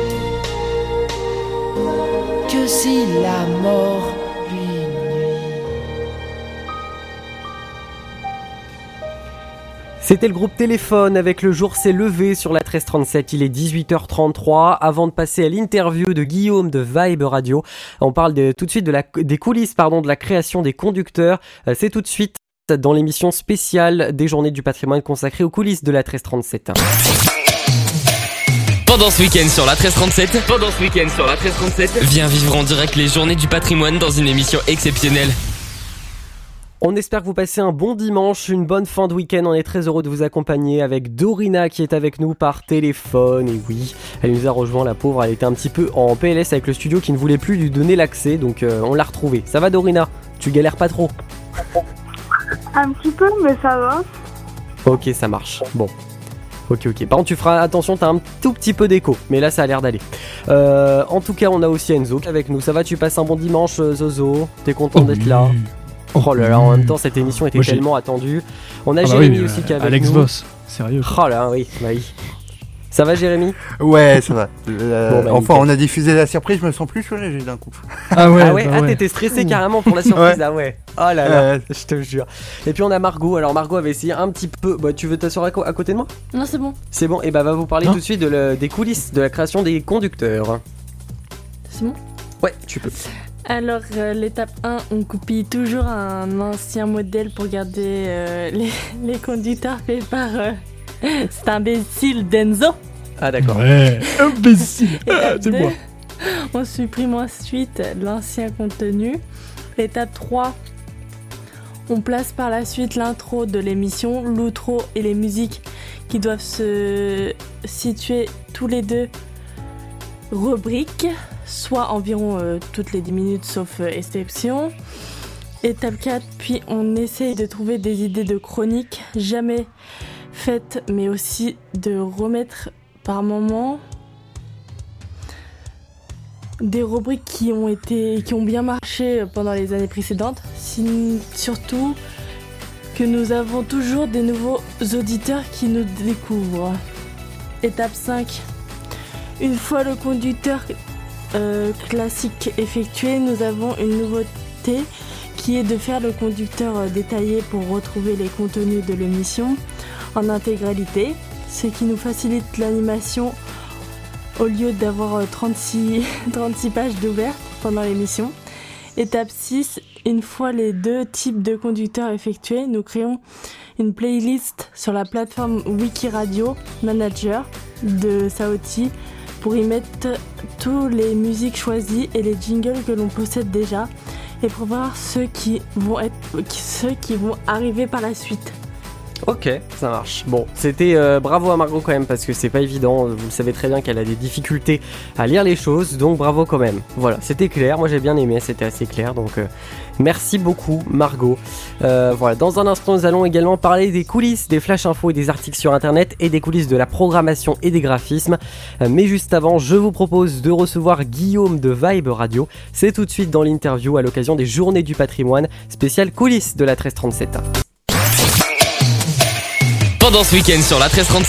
que si la mort C'était le groupe Téléphone avec Le jour s'est levé sur la 1337, il est 18h33. Avant de passer à l'interview de Guillaume de Vibe Radio, on parle tout de suite des coulisses de la création des conducteurs. C'est tout de suite dans l'émission spéciale des Journées du Patrimoine consacrée aux coulisses de la 1337. Pendant ce week-end sur la 1337, viens vivre en direct les Journées du Patrimoine dans une émission exceptionnelle. On espère que vous passez un bon dimanche, une bonne fin de week-end. On est très heureux de vous accompagner avec Dorina qui est avec nous par téléphone. Et oui, elle nous a rejoint, la pauvre. Elle était un petit peu en PLS avec le studio qui ne voulait plus lui donner l'accès. Donc on l'a retrouvée. Ça va Dorina? Tu galères pas trop? Un petit peu, mais ça va. Ok, ça marche. Bon. Ok. Par contre, tu feras attention, t'as un tout petit peu d'écho. Mais là, ça a l'air d'aller. En tout cas, on a aussi Enzo avec nous. Ça va, tu passes un bon dimanche, Zozo? T'es content d'être là? Oh là là, en même temps, cette émission était tellement attendue. On a Jérémy aussi qui est avec Alex nous. Voss, sérieux. Oh là, oui. Ça va, Jérémy? Ouais, ça va. Enfin, nickel. on a diffusé la surprise, je me sens plus soulagé d'un coup. Ah ouais, t'étais stressé carrément pour la surprise. Ah ouais. Oh là là, je te jure. Et puis on a Margot. Alors Margot avait essayé un petit peu. Tu veux t'asseoir à côté de moi? Non, c'est bon. C'est bon. Et va vous parler tout de suite des coulisses de la création des conducteurs. C'est bon? Ouais, tu peux. Alors, l'étape 1, on copie toujours un ancien modèle pour garder les conducteurs faits par cet imbécile d'Enzo. Ah d'accord. Ouais, imbécile. C'est moi. On supprime ensuite l'ancien contenu. L'étape 3, On place par la suite l'intro de l'émission, l'outro et les musiques qui doivent se situer tous les 2 rubriques, soit environ toutes les 10 minutes sauf exception. Étape 4, puis on essaye de trouver des idées de chroniques jamais faites, mais aussi de remettre par moment des rubriques qui ont bien marché pendant les années précédentes. Surtout que nous avons toujours des nouveaux auditeurs qui nous découvrent. Étape 5. Une fois le conducteur classique effectué, nous avons une nouveauté qui est de faire le conducteur détaillé pour retrouver les contenus de l'émission en intégralité, ce qui nous facilite l'animation au lieu d'avoir 36 pages d'ouvertes pendant l'émission. Étape 6, une fois les 2 types de conducteurs effectués, nous créons une playlist sur la plateforme Wikiradio Manager de Saoti pour y mettre toutes les musiques choisies et les jingles que l'on possède déjà et pour voir ceux qui vont arriver par la suite. Ok, ça marche. Bon, c'était bravo à Margot quand même parce que c'est pas évident. Vous le savez très bien qu'elle a des difficultés à lire les choses, donc bravo quand même. Voilà, c'était clair. Moi j'ai bien aimé, c'était assez clair. Donc merci beaucoup Margot. Voilà, dans un instant nous allons également parler des coulisses, des flash infos et des articles sur internet et des coulisses de la programmation et des graphismes. Mais juste avant, je vous propose de recevoir Guillaume de Vibe Radio. C'est tout de suite dans l'interview à l'occasion des Journées du Patrimoine, spéciale coulisses de la 1337. Pendant ce week-end sur la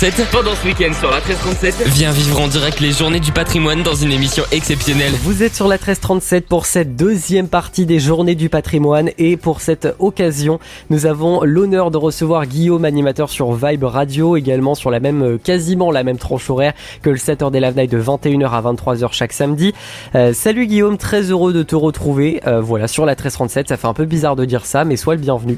1337, viens vivre en direct les Journées du Patrimoine dans une émission exceptionnelle. Vous êtes sur la 1337 pour cette deuxième partie des Journées du Patrimoine et pour cette occasion, nous avons l'honneur de recevoir Guillaume, animateur sur Vibe Radio, également sur quasiment la même tranche horaire que le Saturday Live Night de 21h à 23h chaque samedi. Salut Guillaume, très heureux de te retrouver. Voilà, sur la 1337, ça fait un peu bizarre de dire ça, mais sois le bienvenu.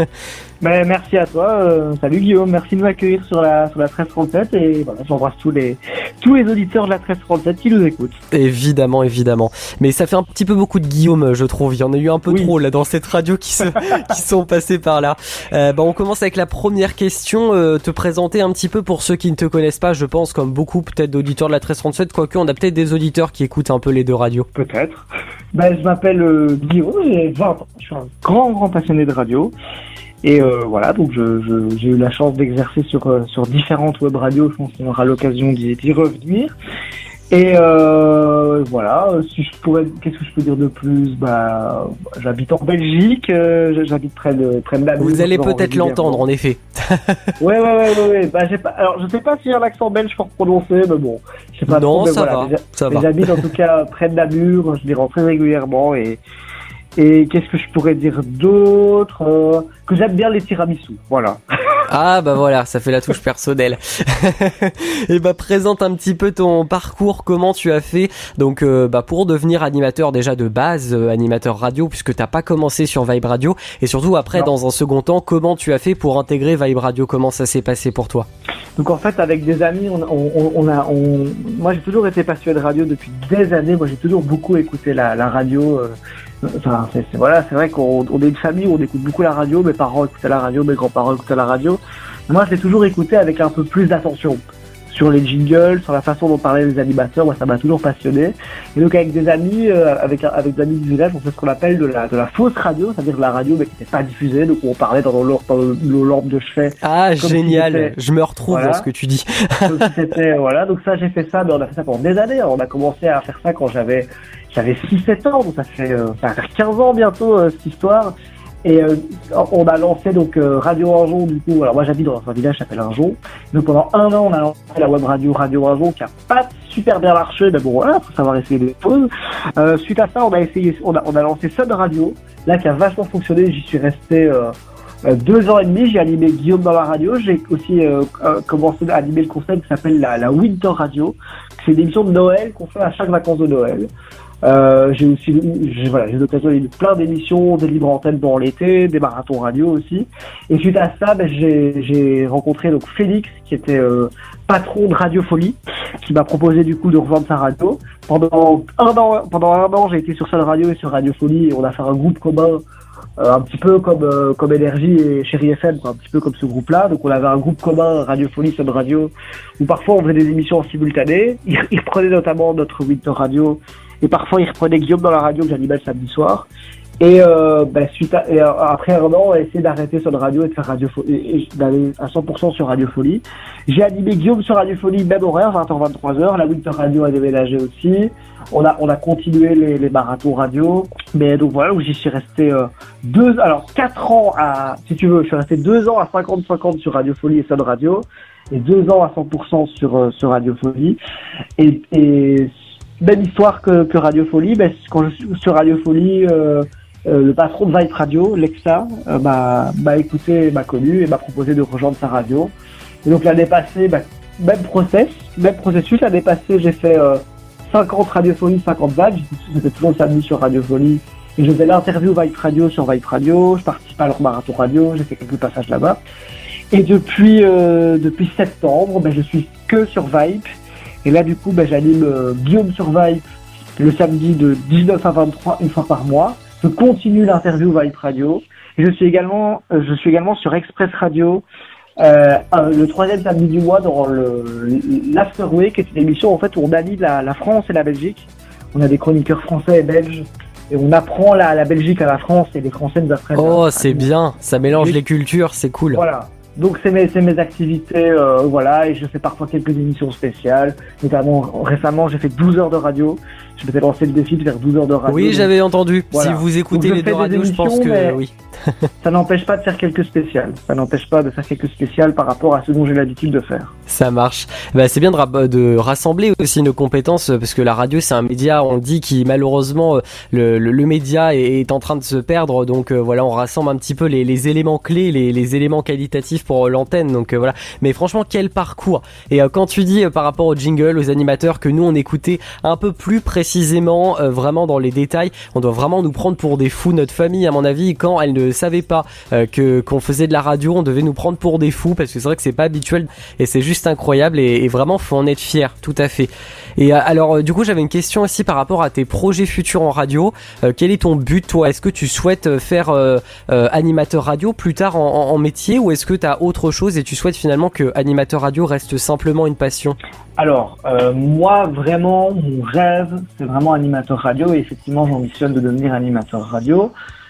Merci à toi. Salut Guillaume, merci de m'accueillir sur la 1337 et voilà, j'embrasse tous les auditeurs de la 1337 qui nous écoutent. Évidemment. Mais ça fait un petit peu beaucoup de Guillaume, je trouve. Il y en a eu un peu trop là dans cette radio qui sont passés par là. On commence avec la première question. Te présenter un petit peu pour ceux qui ne te connaissent pas, je pense, comme beaucoup peut-être d'auditeurs de la 1337, quoique on a peut-être des auditeurs qui écoutent un peu les 2 radios. Peut-être. Je m'appelle Guillaume, j'ai 20 ans. Je suis un grand passionné de radio. Et voilà, donc j'ai eu la chance d'exercer sur différentes web radios. Je pense qu'on aura l'occasion d'y revenir. Et voilà, qu'est-ce que je peux dire de plus ? J'habite en Belgique, j'habite près de Namur. Vous allez peut-être l'entendre, en effet. Ouais. Alors, je sais pas s'il y a un accent belge pour prononcer, mais bon, je sais pas. Non, trop, ça voilà, va. J'habite en tout cas près de Namur, je les rends très régulièrement et qu'est-ce que je pourrais dire d'autre ? Que j'aime bien les tiramisu, voilà. Ah voilà, ça fait la touche personnelle. Et présente un petit peu ton parcours, comment tu as fait donc pour devenir animateur déjà de base, animateur radio, puisque t'as pas commencé sur Vibe Radio, et surtout après dans un second temps, comment tu as fait pour intégrer Vibe Radio, comment ça s'est passé pour toi ? Donc en fait avec des amis, moi j'ai toujours été passionné de radio depuis des années, moi j'ai toujours beaucoup écouté la radio. C'est vrai qu'on est une famille où on écoute beaucoup la radio, mes parents écoutaient la radio, mes grands-parents écoutaient la radio. Moi, je l'ai toujours écouté avec un peu plus d'attention sur les jingles, sur la façon dont parlaient les animateurs. Moi, ça m'a toujours passionné. Et donc, avec des amis, avec des amis du village, on fait ce qu'on appelle de la fausse radio, c'est-à-dire de la radio mais qui n'était pas diffusée. Donc, on parlait dans nos lampes de chevet. Ah, génial! Je me retrouve dans ce que tu dis. Donc, donc ça, j'ai fait ça, mais on a fait ça pendant des années. On a commencé à faire ça quand j'avais 6-7 ans, donc ça fait 15 ans bientôt cette histoire. Et on a lancé donc Radio Arjon du coup. Alors moi j'habite dans un village qui s'appelle Arjon. Donc pendant 1 an on a lancé la web radio Arjon qui a pas super bien marché, mais bon voilà, faut savoir essayer des choses. Suite à ça on a lancé Sun Radio, là qui a vachement fonctionné. J'y suis resté 2 ans et demi. J'ai animé Guillaume dans la radio. J'ai aussi commencé à animer le concept qui s'appelle la Winter Radio. C'est une émission de Noël qu'on fait à chaque vacances de Noël. J'ai eu l'occasion de plein d'émissions, des libres antennes dans l'été, des marathons radio aussi. Et suite à ça, j'ai rencontré donc Félix, qui était patron de Radio Folie, qui m'a proposé du coup de revendre sa radio. Pendant un an, j'ai été sur Sun Radio et sur Radio Folie, et on a fait un groupe commun un petit peu comme Énergie et Chérie FM, quoi, un petit peu comme ce groupe-là. Donc on avait un groupe commun, Radiofolie, Sud Radio, où parfois on faisait des émissions en simultané. Ils reprenaient notamment notre Winter Radio, et parfois ils reprenaient Guillaume dans la radio que j'animais le samedi soir. Et après un an, on a essayé d'arrêter sur radio et de faire et d'aller à 100% sur Radiofolie. J'ai animé Guillaume sur Radiofolie, même horaire, 20h, 23h. La Winter Radio a déménagé aussi. On a continué les marathons radio. Mais donc voilà, où j'y suis resté 4 ans si tu veux, je suis resté 2 ans à 50-50 sur Radiofolie et Sun Radio. Et 2 ans à 100% sur Radiofolie. Et même histoire que Radiofolie, quand je suis sur Radiofolie, le patron de Vibe Radio, Lexa, m'a écouté, m'a connu et m'a proposé de rejoindre sa radio. Et donc l'année passée, même processus. L'année passée, j'ai fait 50 Radiofolie, 50 Vibe. J'étais toujours le samedi sur Radiofolie. Et je faisais l'interview Vibe Radio sur Vibe Radio. Je participais à leur marathon radio. J'ai fait quelques passages là-bas. Et depuis septembre, je suis que sur Vibe. Et là, du coup, j'anime Guillaume sur Vibe le samedi de 19 à 23, une fois par mois. Je continue l'interview Vibe Radio. Et je suis également sur Express Radio, le 3e samedi du mois dans l'Afterway, qui est une émission en fait où on allie la France et la Belgique. On a des chroniqueurs français et belges. Et on apprend la Belgique à la France et les Français nous apprennent. Oh, c'est bien. Ça mélange les cultures, c'est cool. Voilà. Donc c'est mes activités, et je fais parfois quelques émissions spéciales. Notamment récemment, j'ai fait 12 heures de radio. Je m'étais lancé le défi de faire 12 heures de radio. Oui, j'avais entendu. Voilà. Si vous écoutez les deux radios, je pense que oui. Ça n'empêche pas de faire quelques spéciales. Par rapport à ce dont j'ai l'habitude de faire. Ça marche. C'est bien de rassembler aussi nos compétences, parce que la radio, c'est un média, on dit, qui malheureusement, le média est en train de se perdre. Donc on rassemble un petit peu les éléments clés, les éléments qualitatifs pour l'antenne. Donc voilà. Mais franchement, quel parcours. Et quand tu dis par rapport au jingle, aux animateurs, que nous on écoutait un peu plus précisément, vraiment dans les détails, on doit vraiment nous prendre pour des fous. Notre famille, à mon avis, quand elle ne savait pas qu'on faisait de la radio, on devait nous prendre pour des fous, parce que c'est vrai que c'est pas habituel et c'est juste incroyable, et vraiment faut en être fier, tout à fait. Et alors du coup, j'avais une question aussi par rapport à tes projets futurs en radio. Quel est ton but, toi? Est-ce que tu souhaites faire animateur radio plus tard en métier, ou est-ce que tu as autre chose et tu souhaites finalement que animateur radio reste simplement une passion? Alors, moi, vraiment, mon rêve, c'est vraiment animateur radio, et effectivement, j'ambitionne de devenir animateur radio.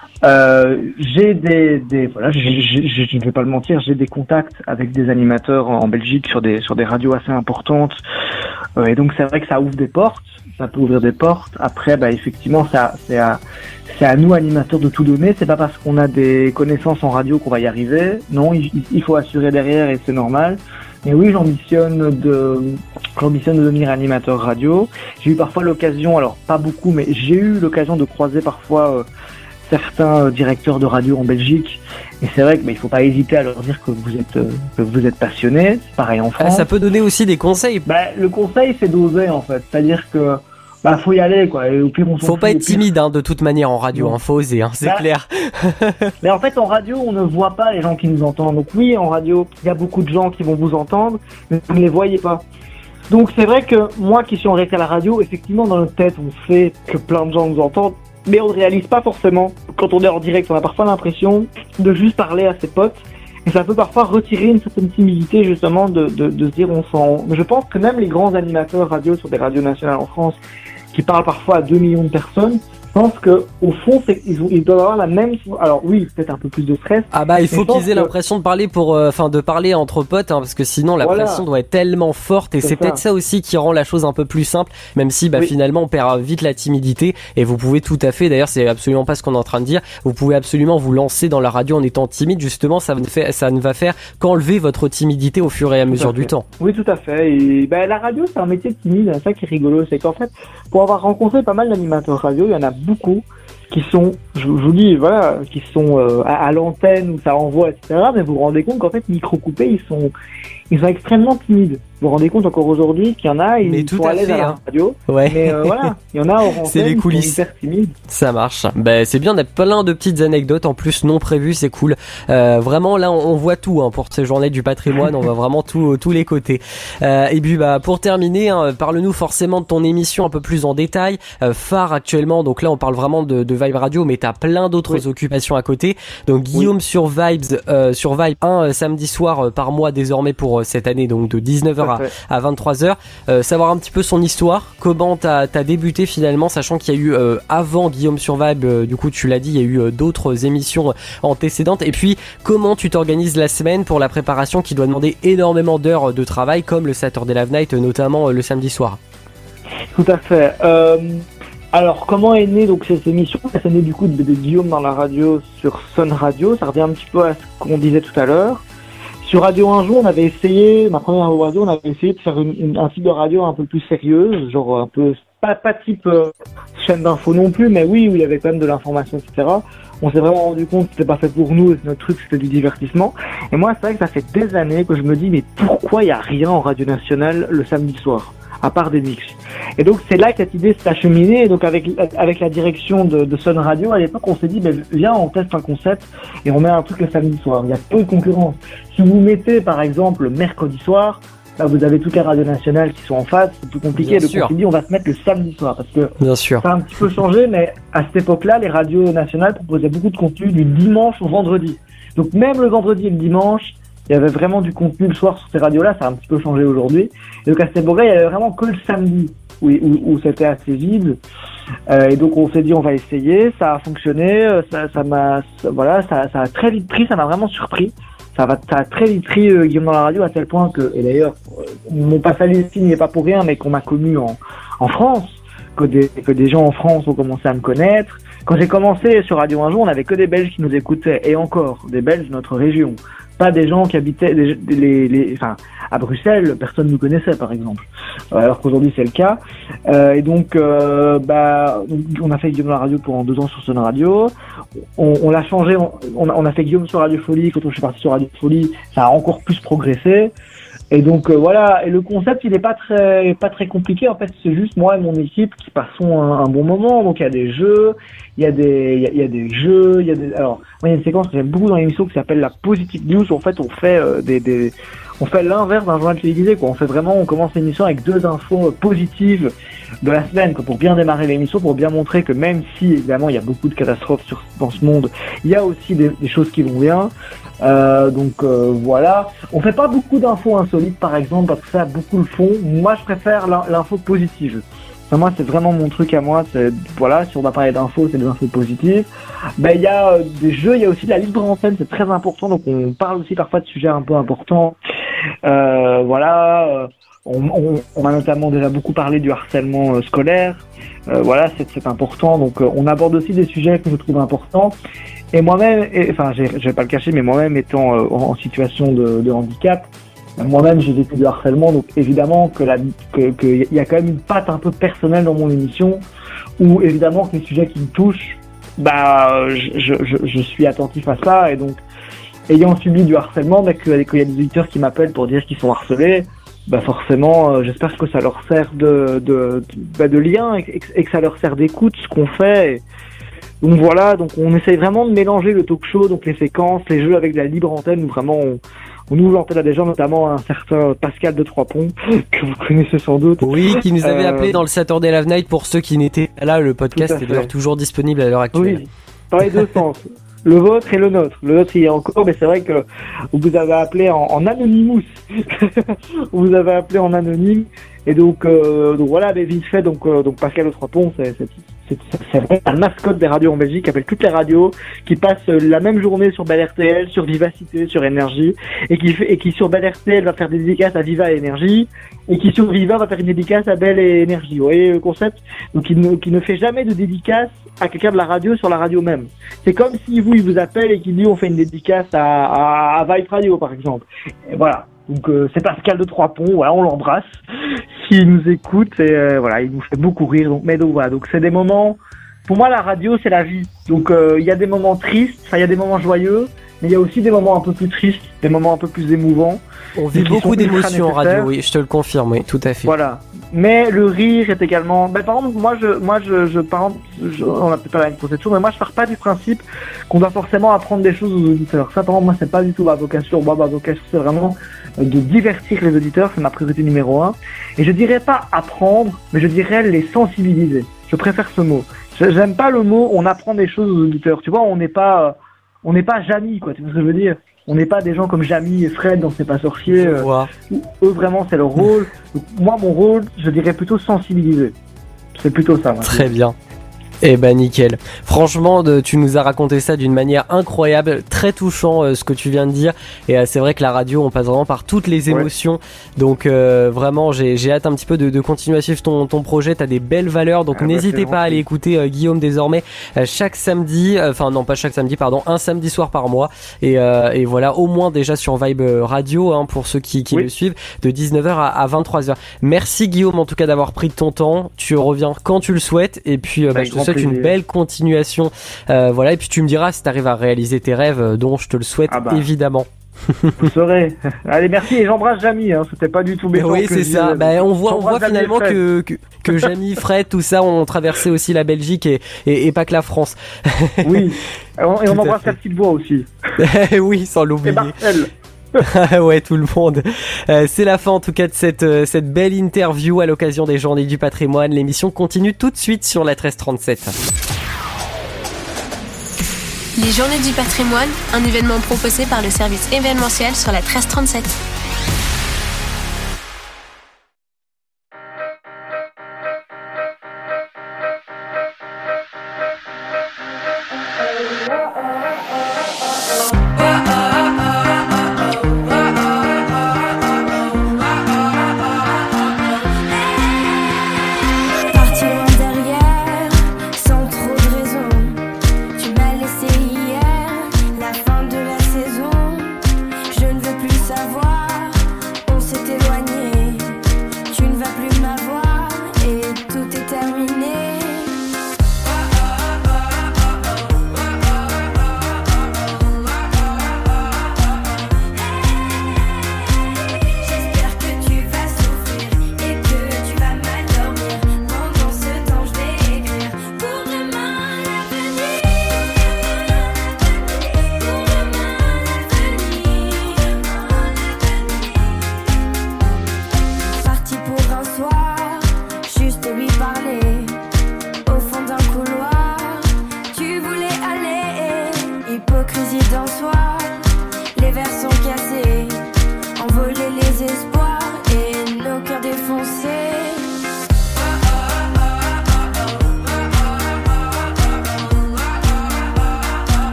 J'ai je ne vais pas le mentir, j'ai des contacts avec des animateurs en Belgique sur des radios assez importantes, et donc c'est vrai que ça ouvre des portes, ça peut ouvrir des portes. Après, effectivement, c'est à nous animateurs de tout donner. C'est pas parce qu'on a des connaissances en radio qu'on va y arriver. Non, il faut assurer derrière, et c'est normal. Mais oui, j'ambitionne de devenir animateur radio. J'ai eu parfois l'occasion, alors pas beaucoup, mais j'ai eu l'occasion de croiser parfois certains directeurs de radio en Belgique, et c'est vrai que il faut pas hésiter à leur dire que vous êtes passionné. C'est pareil en France. Ça peut donner aussi des conseils. Le conseil, c'est d'oser, en fait, c'est-à-dire que faut y aller, quoi. Et au pire, faut pas être timide, de toute manière en radio, faut oser, c'est clair. Mais en fait, en radio, on ne voit pas les gens qui nous entendent. Donc oui, en radio, il y a beaucoup de gens qui vont vous entendre, mais vous ne les voyez pas. Donc c'est vrai que moi qui suis en réalité à la radio, effectivement, dans notre tête, on sait que plein de gens nous entendent, mais on ne réalise pas forcément. Quand on est en direct, on a parfois l'impression de juste parler à ses potes, et ça peut parfois retirer une certaine timidité, justement, de se dire on s'en... Mais je pense que même les grands animateurs radio sur des radios nationales en France, qui parlent parfois à 2 millions de personnes, je pense que au fond, ils doivent avoir la même... Alors oui, peut-être un peu plus de stress. Il faut qu'ils aient l'impression de parler de parler entre potes, parce que sinon la pression doit être tellement forte, et c'est peut-être ça aussi qui rend la chose un peu plus simple, même si finalement on perd vite la timidité. Et vous pouvez tout à fait, d'ailleurs c'est absolument pas ce qu'on est en train de dire, vous pouvez absolument vous lancer dans la radio en étant timide, justement ça ne va faire qu'enlever votre timidité au fur et à mesure du temps. Oui, tout à fait. Et la radio, c'est un métier timide, c'est ça qui est rigolo, c'est qu'en fait, pour avoir rencontré pas mal d'animateurs radio, il y en a beaucoup qui sont, je vous dis, qui sont à l'antenne où ça envoie, etc. Mais vous vous rendez compte qu'en fait, micro coupé, ils sont extrêmement timides. Vous vous rendez compte encore aujourd'hui qu'il y en a, ils sont à l'aise à la radio. Ouais. Mais voilà, il y en a en C'est les coulisses. Hyper timides. Ça marche. Ben, c'est bien, on a plein de petites anecdotes en plus non prévues, c'est cool. Vraiment, là, on voit tout pour ces journées du patrimoine, on voit vraiment tous les côtés. Et puis, pour terminer, parle-nous forcément de ton émission un peu plus en détail. Phare actuellement, donc là, on parle vraiment de Vibe Radio, mais t'as plein d'autres occupations à côté. Donc, Guillaume sur Vibe 1 samedi soir par mois désormais pour cette année, donc de 19h à 23h. Savoir un petit peu son histoire, comment t'as débuté finalement, sachant qu'il y a eu avant Guillaume sur Vibe, du coup tu l'as dit, il y a eu d'autres émissions antécédentes, et puis comment tu t'organises la semaine pour la préparation qui doit demander énormément d'heures de travail, comme le Saturday Live Night, notamment le samedi soir. Tout à fait. Alors, comment est née donc cette émission? Elle est née du coup de Guillaume dans la radio sur Sun Radio. Ça revient un petit peu à ce qu'on disait tout à l'heure. Sur Radio un jour, on avait essayé, ma première radio, on avait essayé de faire un type de radio un peu plus sérieuse, genre un peu, pas type chaîne d'info non plus, mais oui, où il y avait quand même de l'information, etc. On s'est vraiment rendu compte que c'était pas fait pour nous, et notre truc c'était du divertissement. Et moi, c'est vrai que ça fait des années que je me dis, mais pourquoi il n'y a rien en radio nationale le samedi soir, à part des mix? Et donc c'est là que cette idée s'est acheminée, et donc avec la direction de Sun Radio, à l'époque on s'est dit, viens on teste un concept et on met un truc le samedi soir. Il y a peu de concurrence. Si vous mettez par exemple le mercredi soir, là vous avez toutes les radios nationales qui sont en face, c'est plus compliqué. Donc on s'est dit on va se mettre le samedi soir, parce que ça a un petit peu changé, mais à cette époque-là les radios nationales proposaient beaucoup de contenu du dimanche au vendredi. Donc même le vendredi et le dimanche, il y avait vraiment du contenu le soir sur ces radios-là, ça a un petit peu changé aujourd'hui. Et donc à cette époque-là, il y avait vraiment que le samedi où c'était assez vide. Et donc on s'est dit on va essayer, ça a fonctionné, ça a très vite pris, ça m'a vraiment surpris. Ça a très vite pris Guillaume dans la radio, à tel point que, et d'ailleurs, mon passage ici n'est pas pour rien, mais qu'on m'a connu en France, que des gens en France ont commencé à me connaître. Quand j'ai commencé sur Radio un jour, on n'avait que des Belges qui nous écoutaient, et encore, des Belges de notre région. Pas des gens qui habitaient à Bruxelles, personne ne nous connaissait par exemple, alors qu'aujourd'hui c'est le cas. Et donc on a fait Guillaume la radio pendant 2 ans sur Sun Radio. On l'a changé, on a fait Guillaume sur Radio Folie. Quand je suis parti sur Radio Folie, ça a encore plus progressé. Et donc voilà, et le concept il est pas très compliqué en fait, c'est juste moi et mon équipe qui passons un bon moment. Donc il y a des jeux, alors moi il y a une séquence que j'aime beaucoup dans l'émission qui s'appelle la Positive News, où en fait on fait on fait l'inverse d'un journal télévisé quoi. On commence l'émission avec 2 infos positives de la semaine quoi, pour bien démarrer l'émission, pour bien montrer que même si évidemment il y a beaucoup de catastrophes dans ce monde, il y a aussi des choses qui vont bien. Voilà, on fait pas beaucoup d'infos insolites par exemple, parce que ça beaucoup le font. Moi je préfère l'info positive. Enfin, moi c'est vraiment mon truc à moi, c'est voilà, si on va parler d'infos, c'est des infos positives. Il y a des jeux, il y a aussi de la libre antenne, c'est très important, donc on parle aussi parfois de sujets un peu importants. Voilà, on a notamment déjà beaucoup parlé du harcèlement scolaire. Voilà, c'est important, donc on aborde aussi des sujets que je trouve importants. Et moi-même, je vais pas le cacher, mais moi-même étant en situation de handicap, moi-même j'ai vécu du harcèlement, donc évidemment que y a quand même une patte un peu personnelle dans mon émission, où évidemment que les sujets qui me touchent, je suis attentif à ça, et donc ayant subi du harcèlement, qu'il y a des auditeurs qui m'appellent pour dire qu'ils sont harcelés, forcément j'espère que ça leur sert de lien et que ça leur sert d'écoute ce qu'on fait. Donc voilà, donc on essaye vraiment de mélanger le talk show, donc les séquences, les jeux avec de la libre antenne, où vraiment on ouvre l'antenne à des gens, notamment un certain Pascal de Trois-Ponts, que vous connaissez sans doute. Oui, qui nous avait appelé dans le Saturday Live Night, pour ceux qui n'étaient pas là. Le podcast est d'ailleurs toujours disponible à l'heure actuelle. Oui, dans les 2 sens. Le vôtre et le nôtre. Le nôtre il y a encore, mais c'est vrai que vous avez appelé en anonymous. Vous avez appelé en anonyme. Et donc voilà, mais vite fait, donc Pascal de Trois-Ponts, c'est vrai, la mascotte des radios en Belgique, qui appelle toutes les radios, qui passe la même journée sur Bel RTL, sur Vivacité, sur Énergie, et qui sur Bel RTL va faire des dédicaces à Viva et Énergie, et qui sur Viva va faire une dédicace à Bel et Énergie. Vous voyez le concept? Donc qui ne fait jamais de dédicace à quelqu'un de la radio sur la radio même. C'est comme si il vous appelle et qu'il dit on fait une dédicace à Vibe Radio par exemple. Et voilà. Donc c'est Pascal de Trois-Ponts, voilà, on l'embrasse s'il nous écoute, et voilà, il nous fait beaucoup rire. Donc voilà, donc c'est des moments. Pour moi, la radio, c'est la vie. Donc il y a des moments tristes, il y a des moments joyeux, mais il y a aussi des moments un peu plus tristes, des moments un peu plus émouvants. On vit beaucoup d'émotions en radio, oui, je te le confirme, oui, tout à fait. Voilà. Mais le rire est également. Ben, par exemple, on a peut-être pas la même conception, mais moi je pars pas du principe qu'on doit forcément apprendre des choses aux auditeurs. Ça, par exemple, moi c'est pas du tout ma vocation. Moi, ma vocation c'est vraiment de divertir les auditeurs, c'est ma priorité numéro 1. Et je dirais pas apprendre, mais je dirais les sensibiliser. Je préfère ce mot. J'aime pas le mot on apprend des choses aux auditeurs. Tu vois, on n'est pas Jamy, quoi. Tu vois ce que je veux dire? On n'est pas des gens comme Jamy et Fred dans C'est pas sorcier. Eux vraiment c'est leur rôle. Donc, moi mon rôle, je dirais plutôt sensibiliser. C'est plutôt ça. Très bien. Eh ben nickel. Franchement, tu nous as raconté ça d'une manière incroyable, très touchant ce que tu viens de dire. Et c'est vrai que la radio, on passe vraiment par toutes les émotions. Donc vraiment, j'ai hâte un petit peu de continuer à suivre ton projet. T'as des belles valeurs, donc n'hésitez pas à aller écouter Guillaume désormais chaque samedi. Enfin non, pas chaque samedi, pardon, un samedi soir par mois. Et voilà, au moins déjà sur Vibe Radio, hein, pour ceux qui le suivent, de 19h à 23h. Merci Guillaume en tout cas d'avoir pris de ton temps. Tu reviens quand tu le souhaites. Et puis je te souhaite une belle continuation, voilà, et puis tu me diras si tu arrives à réaliser tes rêves, dont je te le souhaite évidemment. Vous saurez. Allez, merci, et j'embrasse Jamy, hein. C'était pas du tout méchant. Oui, c'est ça. On voit finalement que Jamy, Fred, tout ça ont traversé aussi la Belgique et pas que la France. Oui, et on embrasse la petite voix aussi. Oui, sans l'oublier. Et Marcel. Ouais, tout le monde. C'est la fin en tout cas de cette belle interview à l'occasion des Journées du Patrimoine. L'émission continue tout de suite sur la 1337. Les Journées du Patrimoine, un événement proposé par le service événementiel sur la 1337.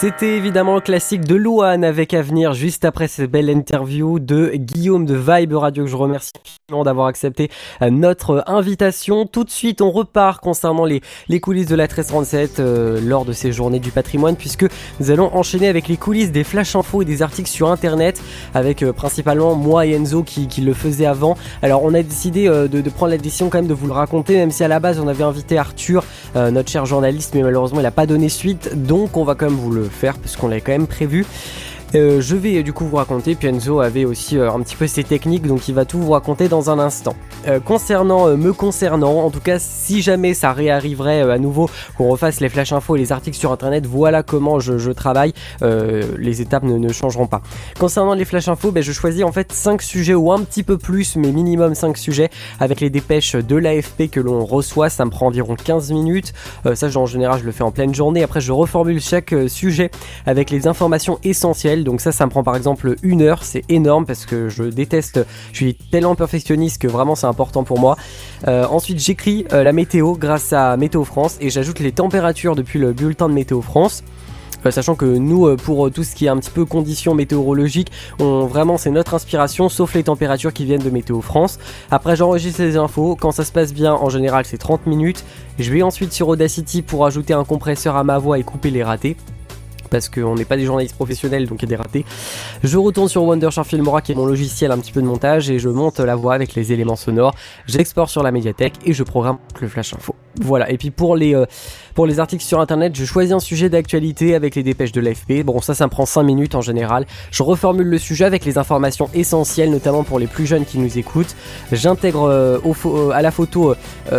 C'était évidemment le classique de Louane avec Avenir, juste après cette belle interview de Guillaume de Vibe Radio, que je remercie d'avoir accepté notre invitation. Tout de suite, on repart concernant les coulisses de la 1337 lors de ces journées du patrimoine, puisque nous allons enchaîner avec les coulisses des flash infos et des articles sur internet, avec principalement moi et Enzo qui le faisaient avant. Alors on a décidé de prendre la décision quand même de vous le raconter, même si à la base on avait invité Arthur, notre cher journaliste, mais malheureusement il n'a pas donné suite, donc on va quand même vous le faire parce qu'on l'avait quand même prévu. Je vais du coup vous raconter, puis Enzo avait aussi un petit peu ses techniques, donc il va tout vous raconter dans un instant. Concernant, en tout cas si jamais ça réarriverait à nouveau, qu'on refasse les flash infos et les articles sur internet, voilà comment je travaille, les étapes ne changeront pas. Concernant les flash infos, je choisis en fait 5 sujets ou un petit peu plus, mais minimum 5 sujets avec les dépêches de l'AFP que l'on reçoit. Ça me prend environ 15 minutes, ça en général je le fais en pleine journée. Après je reformule chaque sujet avec les informations essentielles. Donc ça me prend par exemple 1 heure, c'est énorme parce que je suis tellement perfectionniste que vraiment c'est important pour moi. Ensuite j'écris la météo grâce à Météo France et j'ajoute les températures depuis le bulletin de Météo France. Sachant que nous, pour tout ce qui est un petit peu conditions météorologiques, vraiment c'est notre inspiration, sauf les températures qui viennent de Météo France. Après j'enregistre les infos, quand ça se passe bien, en général c'est 30 minutes. Je vais ensuite sur Audacity pour ajouter un compresseur à ma voix et couper les ratés, parce qu'on n'est pas des journalistes professionnels, donc il y a des ratés. Je retourne sur Wondershare Filmora, qui est mon logiciel un petit peu de montage, et je monte la voix avec les éléments sonores, j'exporte sur la médiathèque et je programme le flash info. Voilà, et puis pour les articles sur internet, je choisis un sujet d'actualité avec les dépêches de l'AFP. Bon, ça me prend 5 minutes en général. Je reformule le sujet avec les informations essentielles, notamment pour les plus jeunes qui nous écoutent. J'intègre à la photo...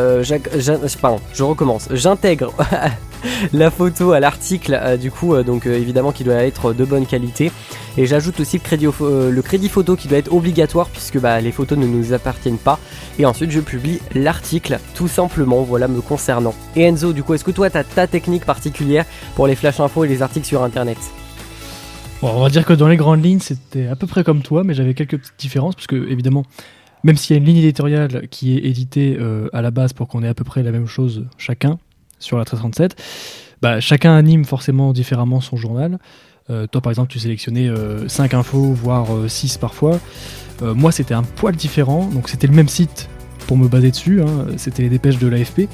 je recommence. J'intègre... la photo à l'article donc évidemment qui doit être de bonne qualité, et j'ajoute aussi le crédit photo qui doit être obligatoire puisque les photos ne nous appartiennent pas, et ensuite je publie l'article tout simplement, voilà me concernant. Et Enzo, du coup, est-ce que toi tu as ta technique particulière pour les flash infos et les articles sur internet? Bon, on va dire que dans les grandes lignes c'était à peu près comme toi, mais j'avais quelques petites différences parce que évidemment, même s'il y a une ligne éditoriale qui est éditée à la base pour qu'on ait à peu près la même chose chacun sur la 1337, chacun anime forcément différemment son journal. Toi par exemple tu sélectionnais 5 infos, voire 6 parfois. Moi c'était un poil différent, donc c'était le même site pour me baser dessus, c'était les dépêches de l'AFP.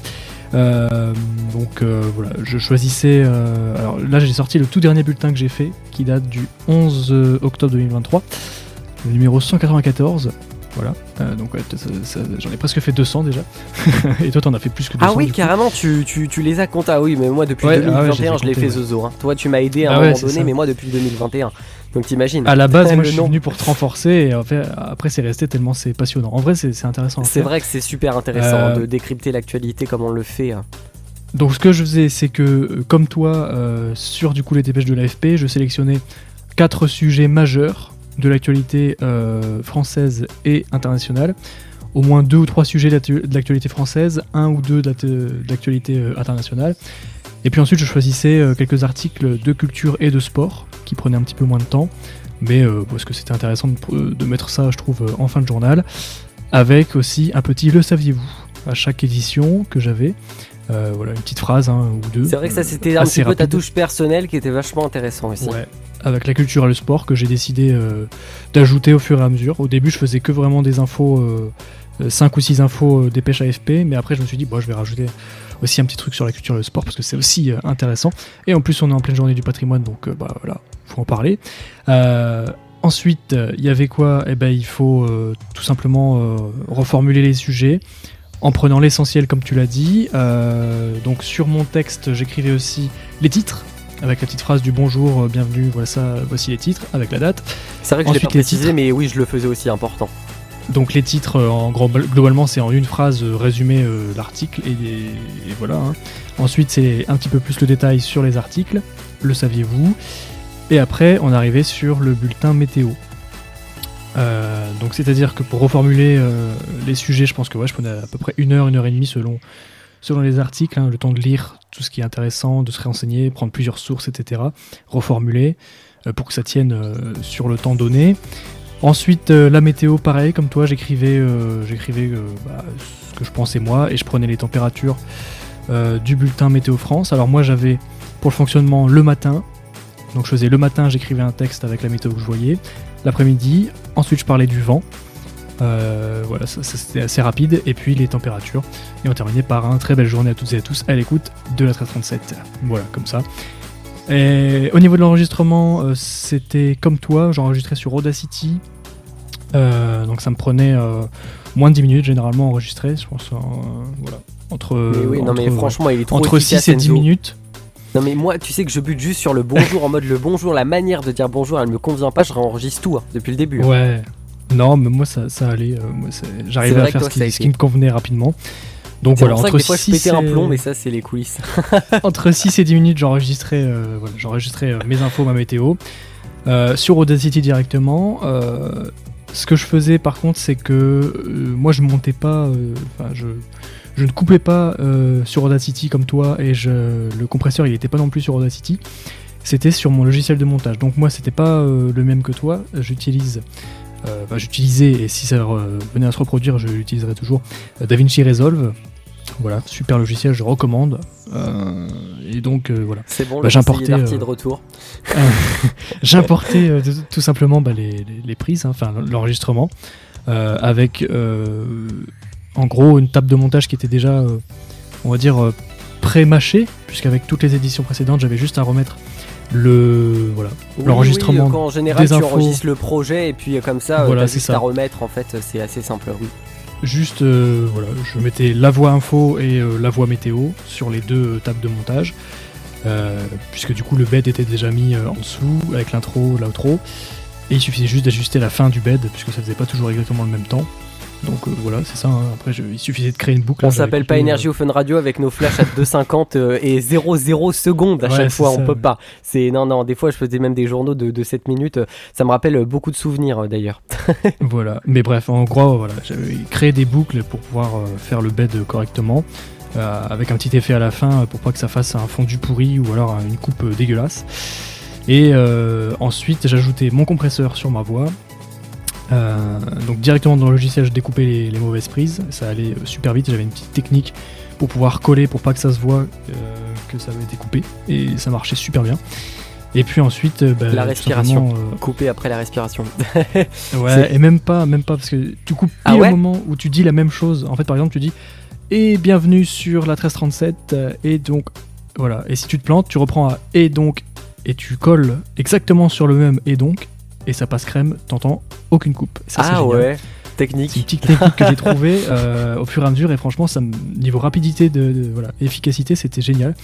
Voilà, je choisissais... alors là j'ai sorti le tout dernier bulletin que j'ai fait, qui date du 11 octobre 2023, le numéro 194. Voilà, j'en ai presque fait 200 déjà. Et toi t'en as fait plus que 200. Ah oui, carrément, tu les as comptés. Ah oui, mais moi depuis 2021 je l'ai fait Zozo. Toi tu m'as aidé à un moment donné, mais moi depuis 2021. Donc t'imagines. À la base, moi je suis venu pour te renforcer, et en fait, après c'est resté tellement c'est passionnant. En vrai c'est intéressant. C'est vrai que c'est super intéressant de décrypter l'actualité comme on le fait. Donc ce que je faisais, c'est que comme toi, sur du coup les dépêches de l'AFP, je sélectionnais 4 sujets majeurs de l'actualité française et internationale, au moins 2 ou 3 sujets de l'actualité française, 1 ou 2 de l'actualité internationale, et puis ensuite je choisissais quelques articles de culture et de sport qui prenaient un petit peu moins de temps, mais parce que c'était intéressant de mettre ça, je trouve, en fin de journal, avec aussi un petit le saviez-vous à chaque édition que j'avais. Voilà, une petite phrase ou 2. C'est vrai que ça c'était un petit peu ta touche personnelle qui était vachement intéressant aussi. Ouais, avec la culture et le sport que j'ai décidé d'ajouter au fur et à mesure. Au début je faisais que vraiment des infos, 5 ou 6 infos dépêche AFP, mais après je me suis dit je vais rajouter aussi un petit truc sur la culture et le sport parce que c'est aussi intéressant. Et en plus on est en pleine journée du patrimoine, donc voilà, faut en parler. Ensuite il y avait quoi? Il faut tout simplement reformuler les sujets en prenant l'essentiel comme tu l'as dit. Donc sur mon texte j'écrivais aussi les titres avec la petite phrase du bonjour, bienvenue, voici les titres avec la date. C'est vrai que ensuite, je l'ai pas précisé, mais oui je le faisais aussi, important. Donc les titres globalement c'est en une phrase résumé l'article et voilà. Ensuite c'est un petit peu plus le détail sur les articles, le saviez-vous, et après on arrivait sur le bulletin météo. Donc c'est-à-dire que pour reformuler les sujets, je pense que je prenais à peu près 1 heure, 1 heure et demie selon les articles, le temps de lire tout ce qui est intéressant, de se réenseigner, prendre plusieurs sources, etc. Reformuler pour que ça tienne sur le temps donné. Ensuite la météo, pareil, comme toi j'écrivais ce que je pensais moi, et je prenais les températures du bulletin Météo France. Alors moi j'avais pour le fonctionnement le matin, Donc je faisais le matin, j'écrivais un texte avec la météo que je voyais. L'après-midi, ensuite je parlais du vent. Voilà, ça c'était assez rapide. Et puis les températures. Et on terminait par une très belle journée à toutes et à tous à l'écoute de la 1337. Voilà, comme ça. Et au niveau de l'enregistrement, c'était comme toi, j'enregistrais sur Audacity. Donc ça me prenait moins de 10 minutes généralement enregistré, je pense. Voilà. Mais franchement, il est trop entre efficace, 6 et 10 Enzo. minutes. Non mais moi, tu sais que je bute juste sur le bonjour, en mode le bonjour, la manière de dire bonjour, elle me convient pas, je réenregistre tout depuis le début. Ouais. Non, mais moi ça allait. J'arrivais à faire ce qui me convenait rapidement. Donc c'est voilà, pour ça entre que des fois je 6 pétais un et... plomb, mais ça c'est les coulisses. Entre 6 et 10 minutes, j'enregistrais mes infos, ma météo. Sur Audacity directement. Ce que je faisais par contre, c'est que moi je montais pas. Je ne coupais pas sur Audacity comme toi, et le compresseur il était pas non plus sur Audacity. C'était sur mon logiciel de montage. Donc moi c'était pas le même que toi. J'utilisais, et si ça venait à se reproduire, je l'utiliserai toujours, DaVinci Resolve. Voilà, super logiciel, je recommande. Et donc voilà. C'est bon, j'importais Darty de retour. J'importais tout simplement les prises, enfin l'enregistrement, avec en gros une table de montage qui était déjà, on va dire, pré-mâchée, puisqu'avec toutes les éditions précédentes, j'avais juste à remettre l'enregistrement en général, des tu infos. enregistres le projet et puis comme ça, Voilà, t'as c'est juste ça. à remettre. En fait, c'est assez simple. Oui. Juste, je mettais la voix info et la voix météo sur les deux tables de montage, puisque du coup le bed était déjà mis en dessous avec l'intro, l'outro, et il suffisait juste d'ajuster la fin du bed, puisque ça faisait pas toujours exactement le même temps. Donc voilà, c'est ça. Après, il suffisait de créer une boucle. On s'appelle pas Énergie au Fun Radio avec nos flashs à 2,50 et 0,0 secondes à chaque fois. On peut pas. Non. Des fois, je faisais même des journaux de 7 minutes. Ça me rappelle beaucoup de souvenirs d'ailleurs. Voilà. Mais bref, en gros, voilà, j'avais créé des boucles pour pouvoir faire le bed correctement, avec un petit effet à la fin pour pas que ça fasse un fondu pourri ou alors une coupe dégueulasse. Et ensuite, j'ajoutais mon compresseur sur ma voix. Donc directement dans le logiciel, je découpais les mauvaises prises, ça allait super vite. J'avais une petite technique pour pouvoir coller pour pas que ça se voit que ça avait été coupé, et ça marchait super bien. Et puis ensuite la respiration, couper après la respiration. Ouais, et même pas parce que tu coupes pile au moment où tu dis la même chose. En fait, par exemple, tu dis et bienvenue sur la 1337, et donc voilà, et si tu te plantes, tu reprends à et donc, et tu colles exactement sur le même et donc, et ça passe crème, t'entends aucune coupe. Ça, c'est génial. Ouais, technique. C'est une petite technique que j'ai trouvée au fur et à mesure, et franchement, niveau rapidité, efficacité, c'était génial.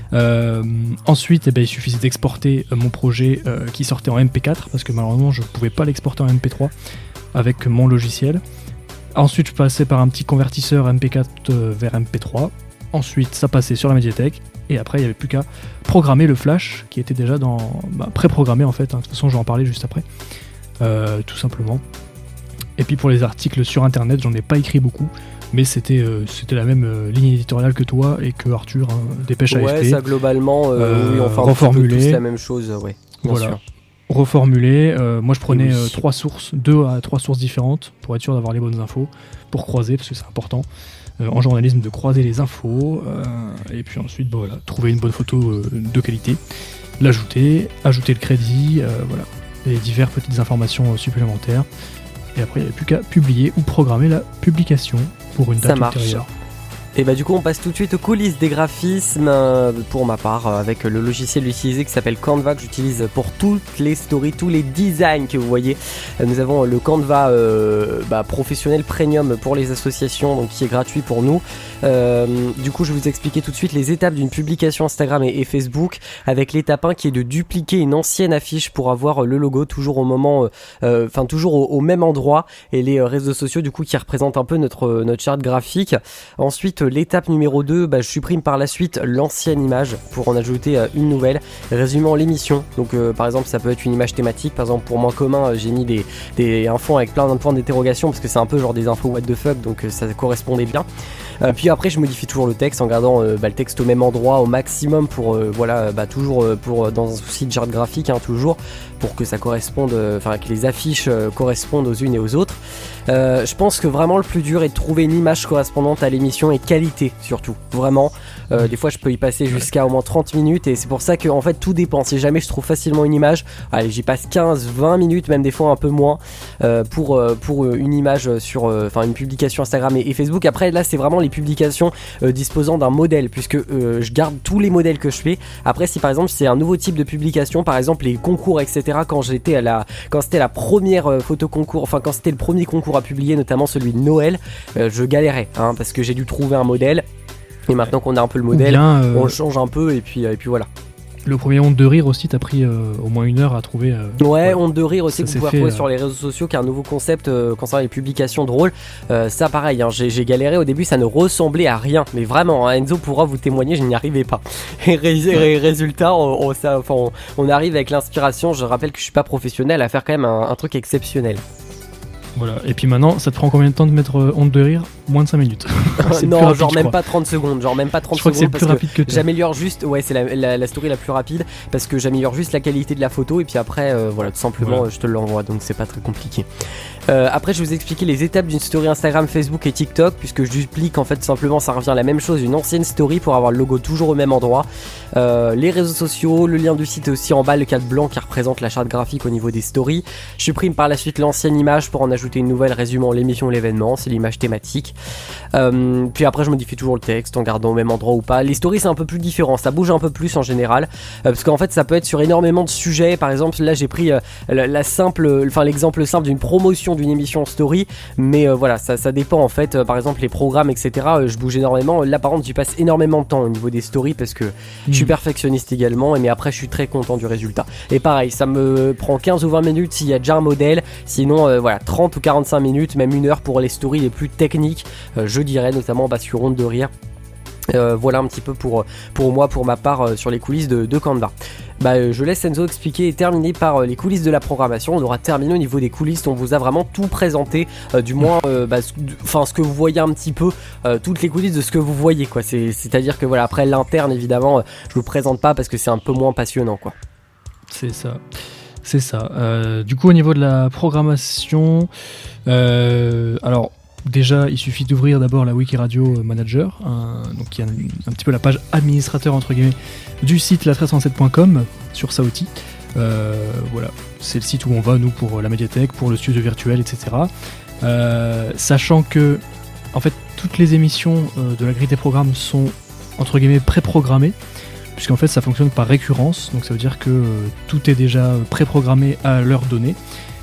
Ensuite, il suffisait d'exporter mon projet qui sortait en MP4, parce que malheureusement, je pouvais pas l'exporter en MP3 avec mon logiciel. Ensuite, je passais par un petit convertisseur MP4 vers MP3. Ensuite, ça passait sur la médiathèque. Et après, il n'y avait plus qu'à programmer le flash qui était déjà pré-programmé en fait. De toute façon, je vais en parler juste après. Tout simplement. Et puis pour les articles sur internet, j'en ai pas écrit beaucoup. Mais c'était la même ligne éditoriale que toi et que Arthur, Dépêche AFP. Ouais, ça globalement, oui, enfin, reformulé. Un petit peu tous la même chose, ouais. Bien sûr. Reformulé. Moi, je prenais 2 à 3 sources différentes pour être sûr d'avoir les bonnes infos, pour croiser, parce que c'est important. En journalisme, de croiser les infos, et puis ensuite trouver une bonne photo de qualité, l'ajouter, ajouter le crédit, voilà, et diverses petites informations supplémentaires, et après il n'y avait plus qu'à publier ou programmer la publication pour une date ultérieure. Et du coup on passe tout de suite aux coulisses des graphismes, pour ma part, avec le logiciel utilisé qui s'appelle Canva, que j'utilise pour toutes les stories, tous les designs que vous voyez. Nous avons le Canva professionnel premium pour les associations, donc qui est gratuit pour nous. Du coup je vais vous expliquer tout de suite les étapes d'une publication Instagram et Facebook, avec l'étape 1 qui est de dupliquer une ancienne affiche pour avoir le logo toujours au moment, toujours au même endroit, et les réseaux sociaux du coup qui représentent un peu notre charte graphique. Ensuite, l'étape numéro 2, je supprime par la suite l'ancienne image pour en ajouter une nouvelle, résumant l'émission. Donc par exemple ça peut être une image thématique. Par exemple pour Moins Commun, j'ai mis des infos avec plein de points d'interrogation, parce que c'est un peu genre des infos what the fuck, donc ça correspondait bien. Puis après je modifie toujours le texte en gardant le texte au même endroit au maximum pour toujours dans un souci de charte graphique, toujours pour que ça corresponde, que les affiches correspondent aux unes et aux autres. Je pense que vraiment le plus dur est de trouver une image correspondante à l'émission et qualité surtout, vraiment. Des fois je peux y passer jusqu'à au moins 30 minutes et c'est pour ça que en fait tout dépend. Si jamais je trouve facilement une image, allez, j'y passe 15-20 minutes, même des fois un peu moins pour une image sur une publication Instagram et Facebook. Après là c'est vraiment les publications disposant d'un modèle, puisque je garde tous les modèles que je fais. Après si par exemple c'est un nouveau type de publication, par exemple les concours etc, quand c'était la première photo concours, enfin quand c'était le premier concours à publier, notamment celui de Noël, je galérais parce que j'ai dû trouver un modèle. Et maintenant qu'on a un peu le modèle, on le change un peu et puis voilà. Le premier Honte de Rire aussi, t'as pris au moins 1 heure à trouver. Honte de Rire aussi, que vous pouvez retrouver sur les réseaux sociaux, qui est un nouveau concept concernant les publications drôles. Ça pareil, j'ai galéré au début, ça ne ressemblait à rien. Mais vraiment, Enzo pourra vous témoigner, je n'y arrivais pas. Et résultat, on arrive avec l'inspiration. Je rappelle que je suis pas professionnel, à faire quand même un truc exceptionnel. Voilà, et puis maintenant, ça te prend combien de temps de mettre Honte de Rire ? Moins de 5 minutes. Non, rapide, genre même pas 30 secondes. Je crois que c'est le plus rapide que j'ameilleure juste, c'est la story la plus rapide, parce que j'améliore juste la qualité de la photo, et puis après, tout simplement, je te l'envoie, donc c'est pas très compliqué. Après, je vais vous expliquer les étapes d'une story Instagram, Facebook et TikTok, puisque je duplique en fait simplement, ça revient à la même chose, une ancienne story pour avoir le logo toujours au même endroit. Les réseaux sociaux, le lien du site est aussi en bas, le cadre blanc qui représente la charte graphique au niveau des stories. Je supprime par la suite l'ancienne image pour en ajouter une nouvelle résumant l'émission ou l'événement, c'est l'image thématique. Puis après, je modifie toujours le texte en gardant au même endroit ou pas. Les stories, c'est un peu plus différent, ça bouge un peu plus en général, parce qu'en fait, ça peut être sur énormément de sujets. Par exemple, là, j'ai pris l'exemple simple d'une promotion d'une émission story, mais ça dépend en fait. Par exemple, les programmes, etc. Je bouge énormément. Là, par contre, j'y passe énormément de temps au niveau des stories parce que je suis perfectionniste également. Mais après, je suis très content du résultat. Et pareil, ça me prend 15 ou 20 minutes s'il y a déjà un modèle. Sinon, 30 ou 45 minutes, même 1 heure pour les stories les plus techniques. Je dirais notamment sur Honte de Rire. Voilà un petit peu pour moi, pour ma part, sur les coulisses de Canva. Je laisse Enzo expliquer et terminer par les coulisses de la programmation. On aura terminé au niveau des coulisses, on vous a vraiment tout présenté, du moins ce que vous voyez un petit peu, toutes les coulisses de ce que vous voyez, quoi. C'est-à-dire que voilà, après l'interne évidemment, je vous présente pas parce que c'est un peu moins passionnant, quoi. C'est ça. Du coup, au niveau de la programmation, alors déjà, il suffit d'ouvrir d'abord la Wikiradio Manager, donc qui est un petit peu la page administrateur entre guillemets du site la1337.com sur Saoti. Voilà, c'est le site où on va nous pour la médiathèque, pour le studio virtuel, etc. Sachant que en fait toutes les émissions de la grille des programmes sont entre guillemets préprogrammées, puisqu'en fait ça fonctionne par récurrence, donc ça veut dire que tout est déjà préprogrammé à l'heure donnée.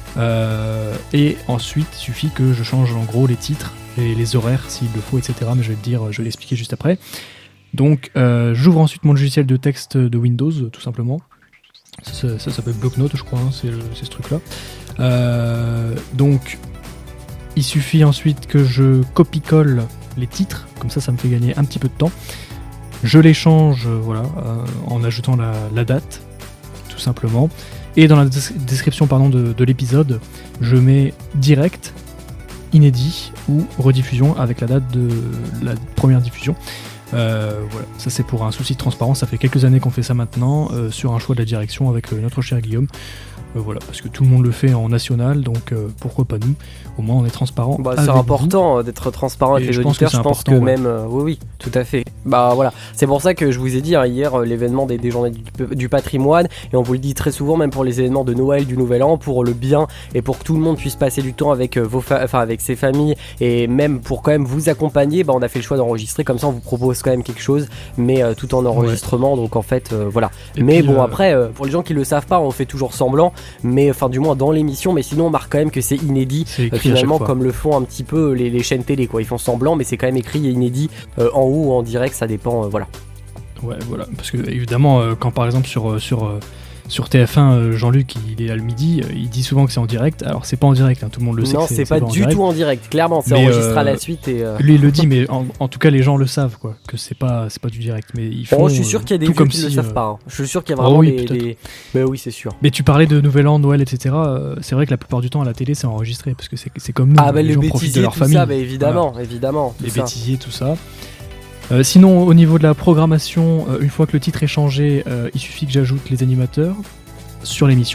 Et ensuite, il suffit que je change en gros les titres et les horaires s'il le faut, etc. Mais je vais l'expliquer juste après. Donc, j'ouvre ensuite mon logiciel de texte de Windows, tout simplement. Ça s'appelle Blocknote, je crois, c'est ce truc-là. Donc, il suffit ensuite que je copie-colle les titres, comme ça me fait gagner un petit peu de temps. Je les change, en ajoutant la date, tout simplement. Et dans la description de l'épisode, je mets direct, inédit ou rediffusion avec la date de la première diffusion. Ça c'est pour un souci de transparence, ça fait quelques années qu'on fait ça maintenant, sur un choix de la direction avec notre cher Guillaume. Parce que tout le monde le fait en national, donc pourquoi pas nous ? Au moins on est transparent. C'est important d'être transparent avec les auditeurs, je pense que même oui, tout à fait. C'est pour ça que je vous ai dit hier l'événement des journées du patrimoine, et on vous le dit très souvent, même pour les événements de Noël, du Nouvel An, pour le bien et pour que tout le monde puisse passer du temps avec avec ses familles, et même pour quand même vous accompagner, on a fait le choix d'enregistrer, comme ça on vous propose quand même quelque chose, mais tout en enregistrement, donc en fait voilà. Et mais puis, après pour les gens qui le savent pas, on fait toujours semblant, mais du moins dans l'émission, mais sinon on marque quand même que c'est inédit, finalement, comme le font un petit peu les chaînes télé, quoi. Ils font semblant, mais c'est quand même écrit et inédit en haut ou en direct, ça dépend, voilà. Ouais, voilà, parce que évidemment quand par exemple sur TF1, Jean-Luc il est là le midi, il dit souvent que c'est en direct, alors c'est pas en direct, tout le monde le sait. Non, c'est pas du tout en direct, clairement, c'est enregistré à la suite. Lui il le dit, mais en tout cas les gens le savent, quoi, que c'est pas du direct, mais ils font. Je suis sûr qu'il y a des vieux qui le savent pas. Je suis sûr qu'il y a vraiment des. Mais oui, c'est sûr. Mais tu parlais de Nouvel An, Noël, etc. C'est vrai que la plupart du temps à la télé c'est enregistré, parce que c'est comme nous. Les gens profitent de leur famille. Ça, évidemment. Les bêtisiers, tout ça. Sinon, au niveau de la programmation, une fois que le titre est changé, il suffit que j'ajoute les animateurs sur l'émission,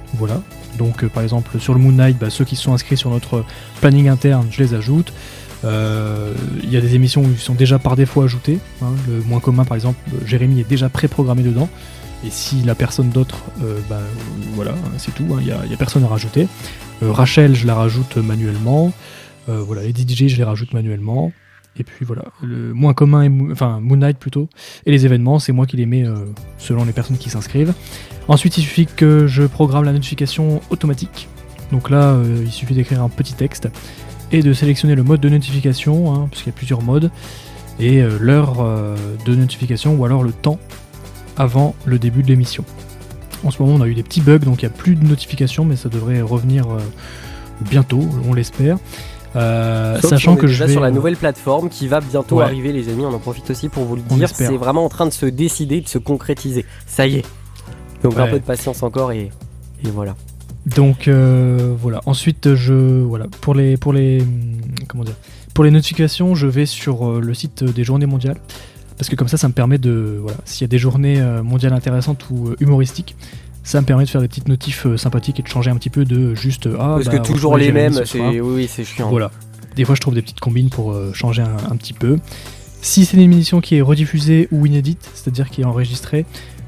Voilà. Donc par exemple sur le Moon Knight, ceux qui sont inscrits sur notre planning interne, je les ajoute. Il y a des émissions où ils sont déjà par défaut ajoutés. Le moins commun par exemple, Jérémy est déjà préprogrammé dedans. Et si la personne d'autre, voilà, c'est tout, il y a personne à rajouter. Rachel, je la rajoute manuellement. Voilà, les DJ, je les rajoute manuellement. Et puis voilà, le moins commun, Moon Knight plutôt, et les événements, c'est moi qui les mets selon les personnes qui s'inscrivent. Ensuite, il suffit que je programme la notification automatique. Donc là, il suffit d'écrire un petit texte et de sélectionner le mode de notification, puisqu'il y a plusieurs modes, et l'heure de notification ou alors le temps avant le début de l'émission. En ce moment, on a eu des petits bugs, donc il n'y a plus de notification, mais ça devrait revenir bientôt, on l'espère. Sachant que je vais sur la nouvelle plateforme qui va bientôt arriver, les amis, on en profite aussi pour vous le dire, c'est vraiment en train de se décider, de se concrétiser, ça y est, donc un peu de patience encore et voilà. Donc voilà, ensuite pour les notifications, je vais sur le site des journées mondiales, parce que comme ça me permet de, s'il y a des journées mondiales intéressantes ou humoristiques, ça me permet de faire des petites notifs sympathiques et de changer un petit peu de juste parce que toujours les mêmes, c'est chiant. Voilà. Des fois je trouve des petites combines pour changer un petit peu. Si c'est une émission qui est rediffusée ou inédite, c'est-à-dire qui est enregistrée,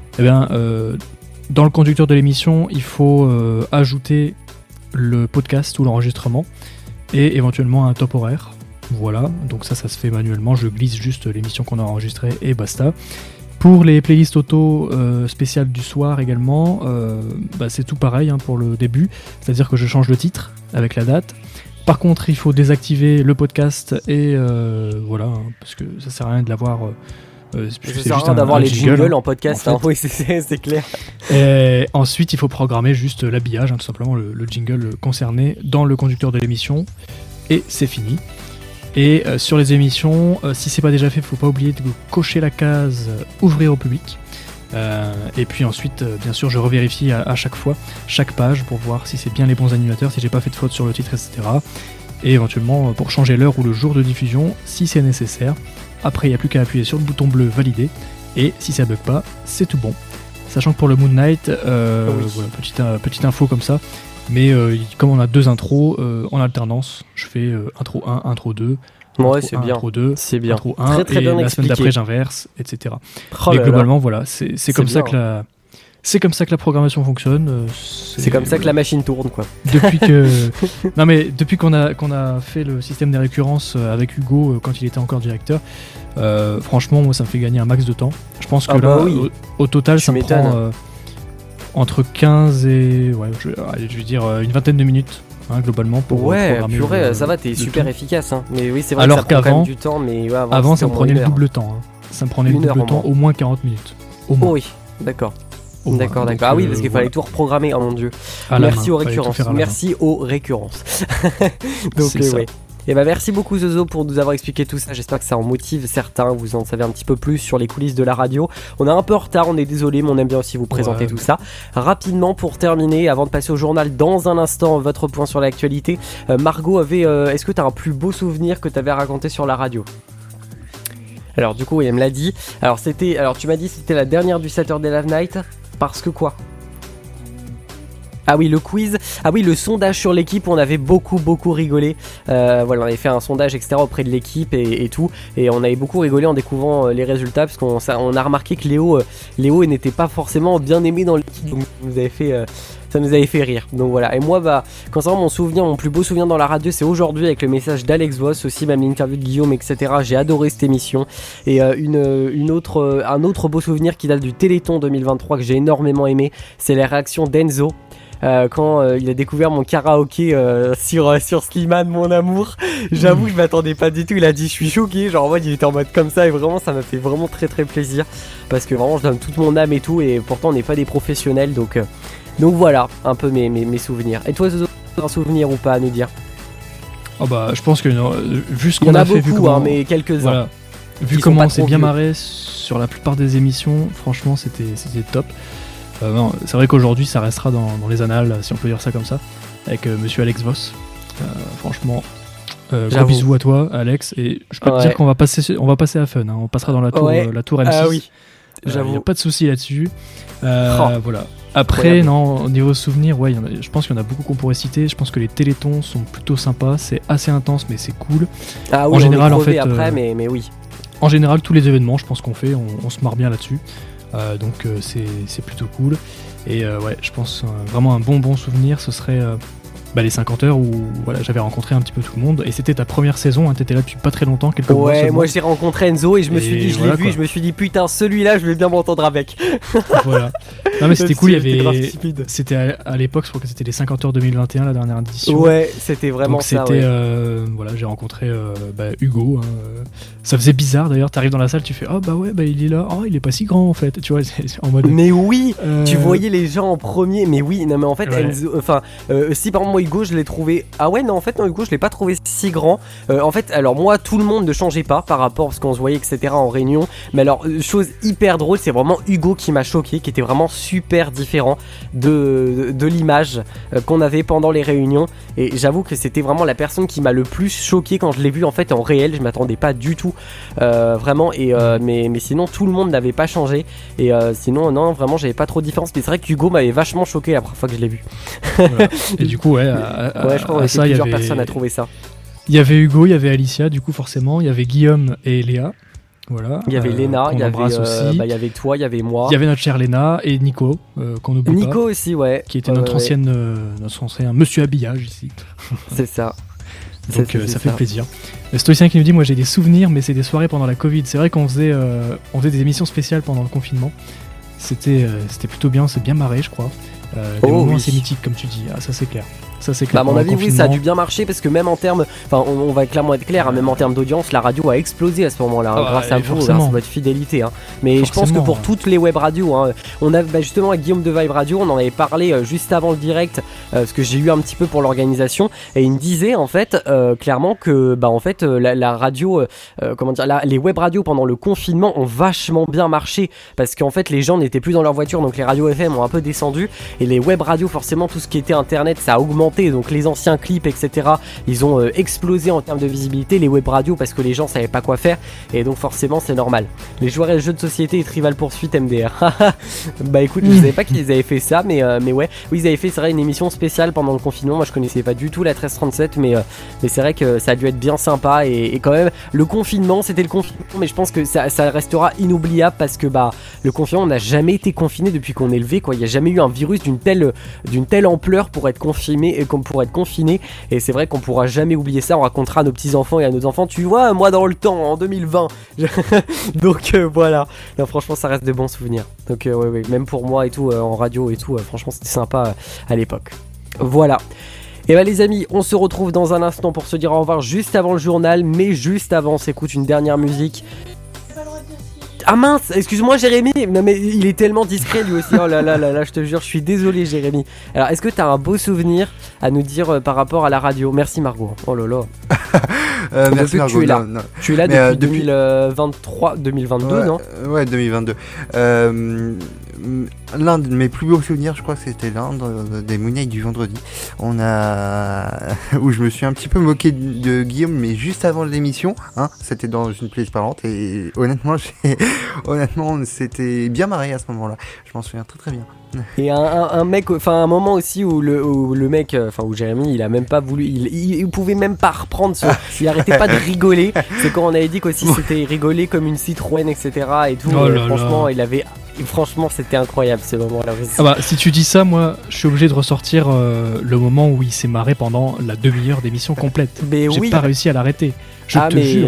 dans le conducteur de l'émission, il faut ajouter le podcast ou l'enregistrement et éventuellement un top horaire. Voilà, donc ça se fait manuellement, je glisse juste l'émission qu'on a enregistrée et basta. Pour les playlists auto spéciales du soir également, c'est tout pareil pour le début, c'est-à-dire que je change le titre avec la date. Par contre, il faut désactiver le podcast et voilà, parce que ça sert à rien de l'avoir. Ça sert à rien d'avoir les jingles en podcast, en fait. Oui, c'est clair. Et ensuite, il faut programmer juste l'habillage, tout simplement le jingle concerné dans le conducteur de l'émission, et c'est fini. Et sur les émissions, si c'est pas déjà fait, faut pas oublier de cocher la case ouvrir au public. Et puis ensuite, bien sûr, je revérifie à chaque fois, chaque page, pour voir si c'est bien les bons animateurs, si j'ai pas fait de faute sur le titre, etc. Et éventuellement pour changer l'heure ou le jour de diffusion, si c'est nécessaire. Après, il n'y a plus qu'à appuyer sur le bouton bleu valider. Et si ça bug pas, c'est tout bon. Sachant que pour le Moon Knight, voilà, petite info comme ça. Mais comme on a deux intros en alternance, je fais intro 1, intro 2, intro 2, c'est bien. Intro 1, très, très et bien la expliqué. Semaine d'après j'inverse, etc. Mais globalement, voilà, c'est comme ça que la programmation fonctionne. C'est comme ça que la machine tourne, quoi. Depuis qu'on a fait le système des récurrences avec Hugo quand il était encore directeur, franchement, moi ça me fait gagner un max de temps. Je pense que au total, ça me prend entre 15 et je vais dire une vingtaine de minutes globalement pour programmer. Purée, ça va, t'es super efficace. Mais oui, c'est vrai. Alors que ça prend qu'avant, quand même du temps, mais avant ça me prenait le double temps. Ça me prenait le double temps, au moins 40 minutes. Au moins. Oh oui, d'accord. D'accord. Ah oui, parce qu'il fallait tout reprogrammer, oh mon dieu. Merci aux récurrences. Merci aux récurrences. Donc oui. Et merci beaucoup Zozo pour nous avoir expliqué tout ça, j'espère que ça en motive certains, vous en savez un petit peu plus sur les coulisses de la radio. On est un peu en retard, on est désolé, mais on aime bien aussi vous présenter tout ça. Rapidement pour terminer, avant de passer au journal dans un instant, votre point sur l'actualité, Margot avait, est-ce que tu as un plus beau souvenir que tu avais raconté sur la radio ? Alors du coup, elle me l'a dit, alors tu m'as dit que c'était la dernière du Saturday Live Night, parce que quoi ? Ah oui, le quiz, le sondage sur l'équipe, on avait beaucoup rigolé. On avait fait un sondage etc auprès de l'équipe et tout, et on avait beaucoup rigolé en découvrant les résultats, parce qu'on a remarqué que Léo n'était pas forcément bien aimé dans l'équipe, donc ça nous avait fait rire. Donc voilà, et moi concernant mon plus beau souvenir dans la radio, c'est aujourd'hui avec le message d'Alex Voss, aussi même l'interview de Guillaume, etc. J'ai adoré cette émission. Et un autre beau souvenir qui date du Téléthon 2023 que j'ai énormément aimé, c'est les réactions d'Enzo. Quand il a découvert mon karaoké sur Slimane, mon amour, j'avoue je m'attendais pas du tout, il a dit je suis choqué, genre en mode il était en mode comme ça, et vraiment ça m'a fait vraiment très très plaisir, parce que vraiment je donne toute mon âme et tout, et pourtant on n'est pas des professionnels, donc voilà un peu mes souvenirs. Et toi Zozo, un souvenir ou pas à nous dire? Je pense que vu ce qu'on a fait, mais quelques-uns. Voilà. Vu comment on s'est bien marré sur la plupart des émissions, franchement c'était top. C'est vrai qu'aujourd'hui ça restera dans les annales, si on peut dire ça comme ça, avec monsieur Alex Voss. Franchement, gros bisous à toi Alex, et je peux te dire qu'on va passer à Fun, on passera dans la tour M6. Ah oui. J'avoue. Il n'y a pas de souci là-dessus. Voilà. Après, non, au niveau souvenir, ouais, je pense qu'il y en a beaucoup qu'on pourrait citer. Je pense que les télétons sont plutôt sympas. C'est assez intense, mais c'est cool. Ah oui, en général, on est en fait, après, mais oui. En général, tous les événements, je pense qu'on fait, on se marre bien là-dessus. Donc c'est plutôt cool. Et ouais, je pense vraiment un bon souvenir, ce serait les 50 heures où voilà, j'avais rencontré un petit peu tout le monde. Et c'était ta première saison, hein, t'étais là depuis pas très longtemps, quelques mois. Ouais, moi j'ai rencontré Enzo et je me suis dit, je l'ai vu, je me suis dit putain, celui-là, je vais bien m'entendre avec. Voilà. Non mais c'était cool, c'était à l'époque, je crois que c'était les 50 heures 2021, la dernière édition. Ouais, c'était vraiment donc, ça. C'était, voilà, j'ai rencontré Hugo. Hein, ça faisait bizarre d'ailleurs, t'arrives dans la salle, tu fais il est là, il est pas si grand en fait, tu vois, en mode. Mais oui, tu voyais les gens en premier, mais oui, non mais en fait, ouais. Enzo, si par exemple Hugo, je l'ai trouvé. Ah ouais, non, en fait, non, Hugo, je l'ai pas trouvé si grand. En fait, alors moi, tout le monde ne changeait pas par rapport à ce qu'on se voyait, etc. en réunion. Mais alors, chose hyper drôle, c'est vraiment Hugo qui m'a choqué, qui était vraiment super différent de l'image qu'on avait pendant les réunions. Et j'avoue que c'était vraiment la personne qui m'a le plus choqué quand je l'ai vu en fait en réel. Je m'attendais pas du tout, vraiment. Et mais sinon, tout le monde n'avait pas changé. Et sinon, non, vraiment, j'avais pas trop de différence. Mais c'est vrai que Hugo m'avait vachement choqué la première fois que je l'ai vu. Voilà. Et du coup, ouais. Je crois que plusieurs personnes à trouver ça. Il y avait Hugo, il y avait Alicia, du coup forcément, il y avait Guillaume et Léa. Voilà. Il y avait Léna, il y avait toi, il y avait moi. Il y avait notre chère Léna et Nico, qu'on oublie pas. Nico aussi, ouais. Qui était notre ancien monsieur habillage ici. C'est ça. Donc ça fait plaisir. Le stoïcien qui nous dit, moi j'ai des souvenirs, mais c'est des soirées pendant la Covid. C'est vrai qu'on faisait des émissions spéciales pendant le confinement. C'était plutôt bien, c'est bien marré, je crois. Des moments assez mythiques, comme tu dis. Ah, ça c'est clair. À mon avis, oui, ça a dû bien marcher parce que même en termes, on va clairement être clair, même en termes d'audience, la radio a explosé à ce moment-là, grâce à vous, grâce à votre fidélité. Mais je pense que pour toutes les web radios, on a justement avec Guillaume de Vibe Radio, on en avait parlé juste avant le direct, parce que j'ai eu un petit peu pour l'organisation, et il me disait en fait clairement que la radio, les web radios pendant le confinement ont vachement bien marché parce qu'en fait les gens n'étaient plus dans leur voiture, donc les radios FM ont un peu descendu, et les web radios forcément tout ce qui était internet ça a augmenté. Donc les anciens clips etc ils ont explosé en termes de visibilité, les web radios parce que les gens savaient pas quoi faire, et donc forcément c'est normal. Les joueurs et jeux de société et Trivial Poursuite MDR. Bah écoute, je savais pas qu'ils avaient fait ça, mais ouais, oui, ils avaient fait, c'est vrai, une émission spéciale pendant le confinement. Moi je connaissais pas du tout la 1337, mais c'est vrai que ça a dû être bien sympa, et quand même le confinement, c'était le confinement, mais je pense que ça restera inoubliable parce que le confinement, on n'a jamais été confiné depuis qu'on est levé, quoi. Il y a jamais eu un virus d'une telle ampleur pour être confiné, et c'est vrai qu'on pourra jamais oublier ça. On racontera à nos petits enfants et à nos enfants, tu vois, moi dans le temps en 2020. Donc voilà, non, franchement ça reste de bons souvenirs. Donc ouais, même pour moi et tout, en radio et tout, franchement c'était sympa à l'époque. Voilà. Et les amis, on se retrouve dans un instant pour se dire au revoir juste avant le journal, mais juste avant on s'écoute une dernière musique. Ah mince, excuse-moi Jérémy. Non mais il est tellement discret lui aussi. Oh là, je te jure, je suis désolé Jérémy. Alors est-ce que t'as un beau souvenir à nous dire par rapport à la radio? Merci Margot. Oh là là. Merci Margot. Tu es là depuis 2022, non? Ouais, 2022. L'un de mes plus beaux souvenirs, je crois que c'était l'un des Moon Night du vendredi. Où je me suis un petit peu moqué de Guillaume, mais juste avant l'émission, c'était dans une playlist parlante, et honnêtement, on s'était bien marré à ce moment-là. Je m'en souviens très bien. Et un moment aussi où le mec, où Jérémy, il a même pas voulu, il pouvait même pas reprendre il arrêtait pas de rigoler. C'est quand on avait dit qu'aussi c'était rigoler comme une Citroën, etc. et tout. Franchement, c'était incroyable ce moment-là. Si tu dis ça, moi, je suis obligé de ressortir le moment où il s'est marré pendant la demi-heure d'émission complète. J'ai pas réussi à l'arrêter. Je te jure.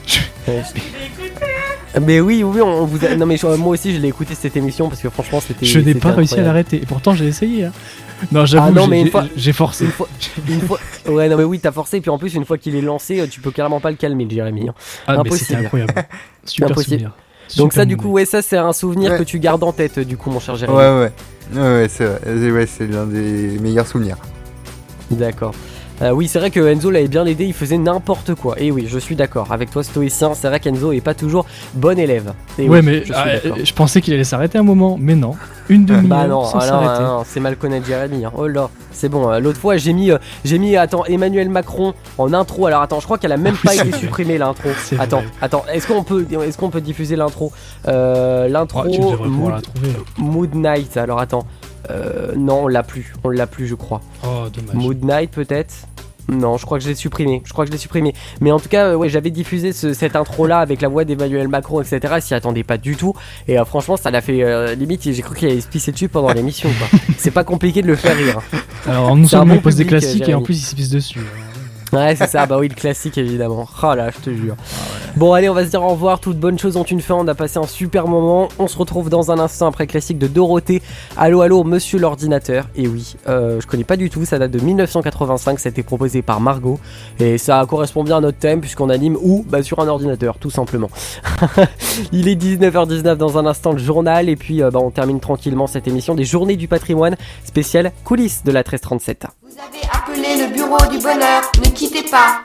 Mais oui, on vous a... Non mais moi aussi je l'ai écouté cette émission parce que franchement c'était... Je n'ai pas réussi à l'arrêter, et pourtant j'ai essayé. Non, j'avoue, j'ai forcé. Une fois... Ouais, non mais oui, t'as forcé, et puis en plus une fois qu'il est lancé, tu peux carrément pas le calmer, le Jérémy. Impossible. Mais c'était incroyable. Super souvenir. Donc ça, du coup, ça c'est un souvenir que tu gardes en tête, du coup, mon cher Jérémy. Ouais, c'est vrai. C'est l'un des meilleurs souvenirs. D'accord. Oui, c'est vrai que Enzo l'avait bien aidé, il faisait n'importe quoi. Et oui, je suis d'accord avec toi, stoïcien. C'est vrai qu'Enzo est pas toujours bon élève. Et ouais, oui, mais je pensais qu'il allait s'arrêter un moment, mais non. Une demi-heure bah non, sans s'arrêter. non, c'est mal connaître Jérémy. Hein. Oh là, c'est bon. L'autre fois, j'ai mis attends, Emmanuel Macron en intro. Alors attends, je crois qu'elle a même pas été supprimée l'intro. Attends, est-ce qu'on peut diffuser l'intro L'intro tu devrais pouvoir la trouver. Mood Night. Alors attends, non, on l'a plus, je crois. Oh, dommage. Mood Night peut-être. Non, je crois que je l'ai supprimé. Mais en tout cas, ouais, j'avais diffusé cette intro-là avec la voix d'Emmanuel Macron, etc. S'y attendait pas du tout. Et franchement, ça l'a fait limite. J'ai cru qu'il allait se pisser dessus pendant l'émission. Quoi. C'est pas compliqué de le faire rire. Alors, non seulement bon il pose des public, classiques et Jérémy. en plus il se pisse dessus. Ouais, c'est ça. Bah oui, le classique évidemment. Oh là, je te jure. Bon, allez, on va se dire au revoir. Toutes bonnes choses ont une fin. On a passé un super moment. On se retrouve dans un instant après le classique de Dorothée. Allô, monsieur l'ordinateur. Et oui, je connais pas du tout. Ça date de 1985. Ça a été proposé par Margot. Et ça correspond bien à notre thème puisqu'on anime sur un ordinateur, tout simplement. Il est 19h19 dans un instant le journal. Et puis, on termine tranquillement cette émission des Journées du patrimoine spéciale coulisses de la 1337. Vous avez appelé le bureau du bonheur, ne quittez pas.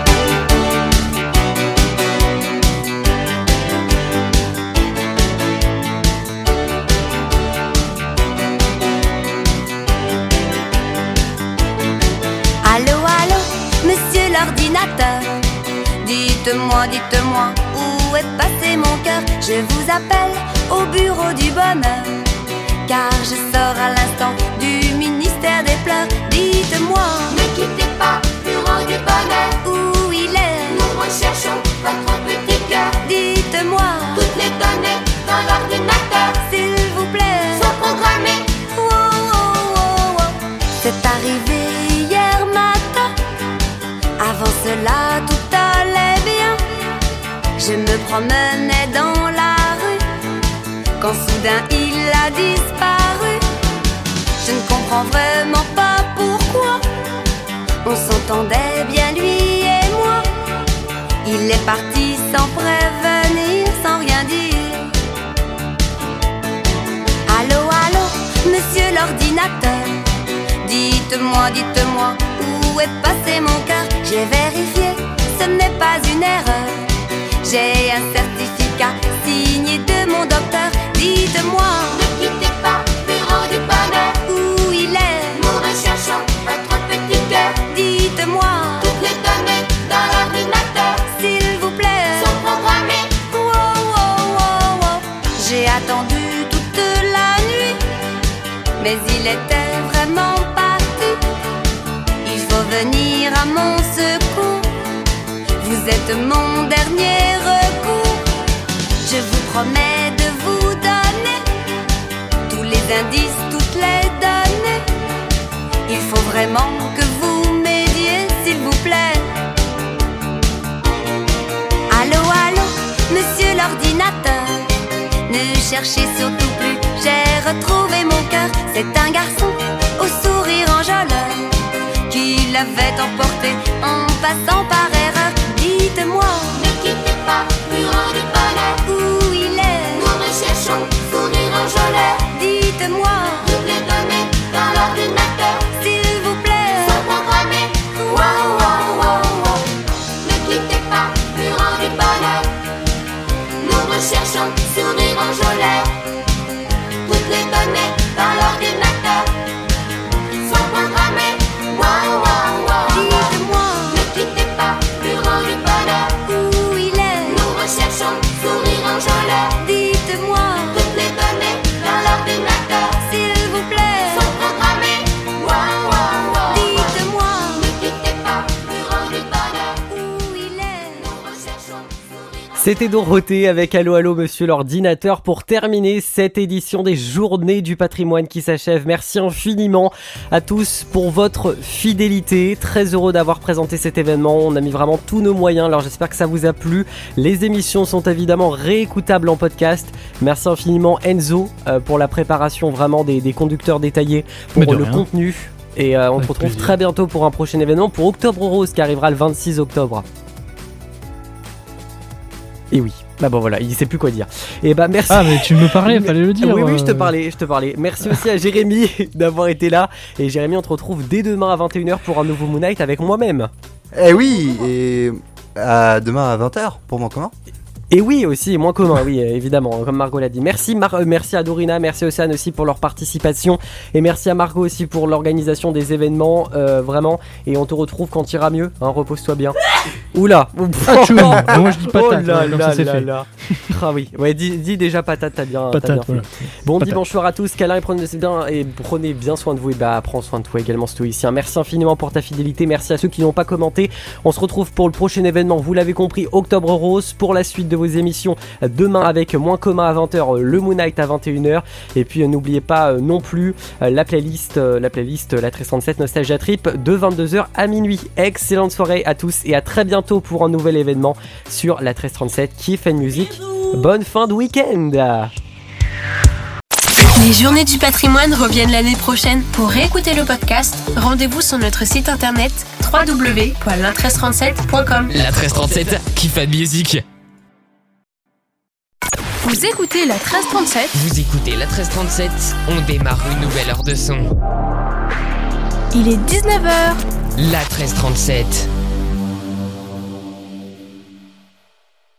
Allô, monsieur l'ordinateur. Dites-moi, où est passé mon cœur? Je vous appelle au bureau du bonheur, car je sors à l'instant du ministère des pleurs. Dites-moi, Ne quittez pas, bureau du bonheur, où il est? nous recherchons votre petit cœur. Dites-moi, Toutes les données dans l'ordinateur s'il vous plaît. sont programmées. Oh, oh, oh, oh. C'est arrivé hier matin. Avant cela, tout allait bien. Je me promenais dans la rue quand soudain il a disparu. Je ne comprends vraiment pas pourquoi. On s'entendait bien lui et moi. Il est parti sans prévenir, sans rien dire. Allô, monsieur l'ordinateur. Dites-moi, où est passé mon cœur? J'ai vérifié, ce n'est pas une erreur. J'ai un certificat signé de mon docteur. Dites-moi, Ne quittez pas, bureau du bonheur, où il est? nous recherchons votre petit cœur. Dites-moi, Toutes les données dans l'ordinateur s'il vous plaît. sont programmées. Oh, oh, oh, oh. J'ai attendu toute la nuit, mais il était vraiment parti. Il faut venir à mon secours. Vous êtes mon dernier recours. Je vous promets de vous donner tous les indices, toutes les données. Il faut vraiment que vous m'aidiez, s'il vous plaît. Allô, monsieur l'ordinateur. Ne cherchez surtout plus, j'ai retrouvé mon cœur. C'est un garçon au sourire enjôleur qui l'avait emporté en passant par erreur. Dites-moi, Ne quittez pas, bureau du bonheur, où il est? nous recherchons sourire enjôleur. Dites-moi, Toutes les données dans l'ordinateur s'il vous plaît. sont programmées. Wow, wow, wow, wow. Ne quittez pas, bureau du bonheur, nous recherchons sourire enjôleur. Toutes les données dans l'ordinateur sont programmées. Wow, wow, wow, wow. Dites-moi, Ne quittez pas, bureau du bonheur, où il est? nous recherchons sourire enjôleur. Dites-moi, Toutes les données dans l'ordinateur s'il vous plaît. sont programmées. Wow, wow, wow. Dites-moi, Ne quittez pas, bureau du bonheur, où il est? nous recherchons sourire. C'était Dorothée avec Allô, monsieur l'ordinateur pour terminer cette édition des Journées du patrimoine qui s'achève. Merci infiniment à tous pour votre fidélité. Très heureux d'avoir présenté cet événement. On a mis vraiment tous nos moyens. Alors j'espère que ça vous a plu. Les émissions sont évidemment réécoutables en podcast. Merci infiniment Enzo pour la préparation vraiment des conducteurs détaillés Mais pour de le rien. contenu. Et on se Avec retrouve plaisir. très bientôt pour un prochain événement pour Octobre Rose qui arrivera le 26 octobre. Et oui. Bah bon voilà, il sait plus quoi dire. Et bah merci. Ah mais tu me parlais, fallait le dire. Oui, je te parlais. Merci aussi à Jérémy d'avoir été là. Et Jérémy, on te retrouve dès demain à 21h pour un nouveau Moon Night avec moi-même. Eh oui, et demain à 20h pour Moins Commun. Et oui aussi, moins commun, oui évidemment, comme Margot l'a dit. Merci merci à Dorina, merci à Océane aussi pour leur participation. Et merci à Margot aussi pour l'organisation des événements, vraiment. Et on te retrouve quand ira mieux, hein, repose-toi bien. Oula. Moi je dis patate, comme ça c'est fait. Ah oui, ouais, dis déjà patate, t'as bien patate, fait. Bon dimanche soir à tous, câlin et prenez bien soin de vous. Et bah prends soin de toi également stoïcien. Merci infiniment pour ta fidélité, merci à ceux qui n'ont pas commenté. On se retrouve pour le prochain événement, vous l'avez compris, Octobre Rose, pour la suite de vos émissions demain avec Moins Commun à 20h, le Moon Night à 21h. Et puis n'oubliez pas non plus la playlist La 1337 Nostalgia Trip de 22h à minuit. Excellente soirée à tous et à très bientôt pour un nouvel événement sur la 1337 qui fait de musique. Bonne fin de week-end. Les Journées du Patrimoine reviennent l'année prochaine. Pour réécouter le podcast, rendez-vous sur notre site internet www.la1337.com. La 1337 qui fait de musique. Vous écoutez la 1337. Vous écoutez la 1337. On démarre une nouvelle heure de son. Il est 19h. La 1337.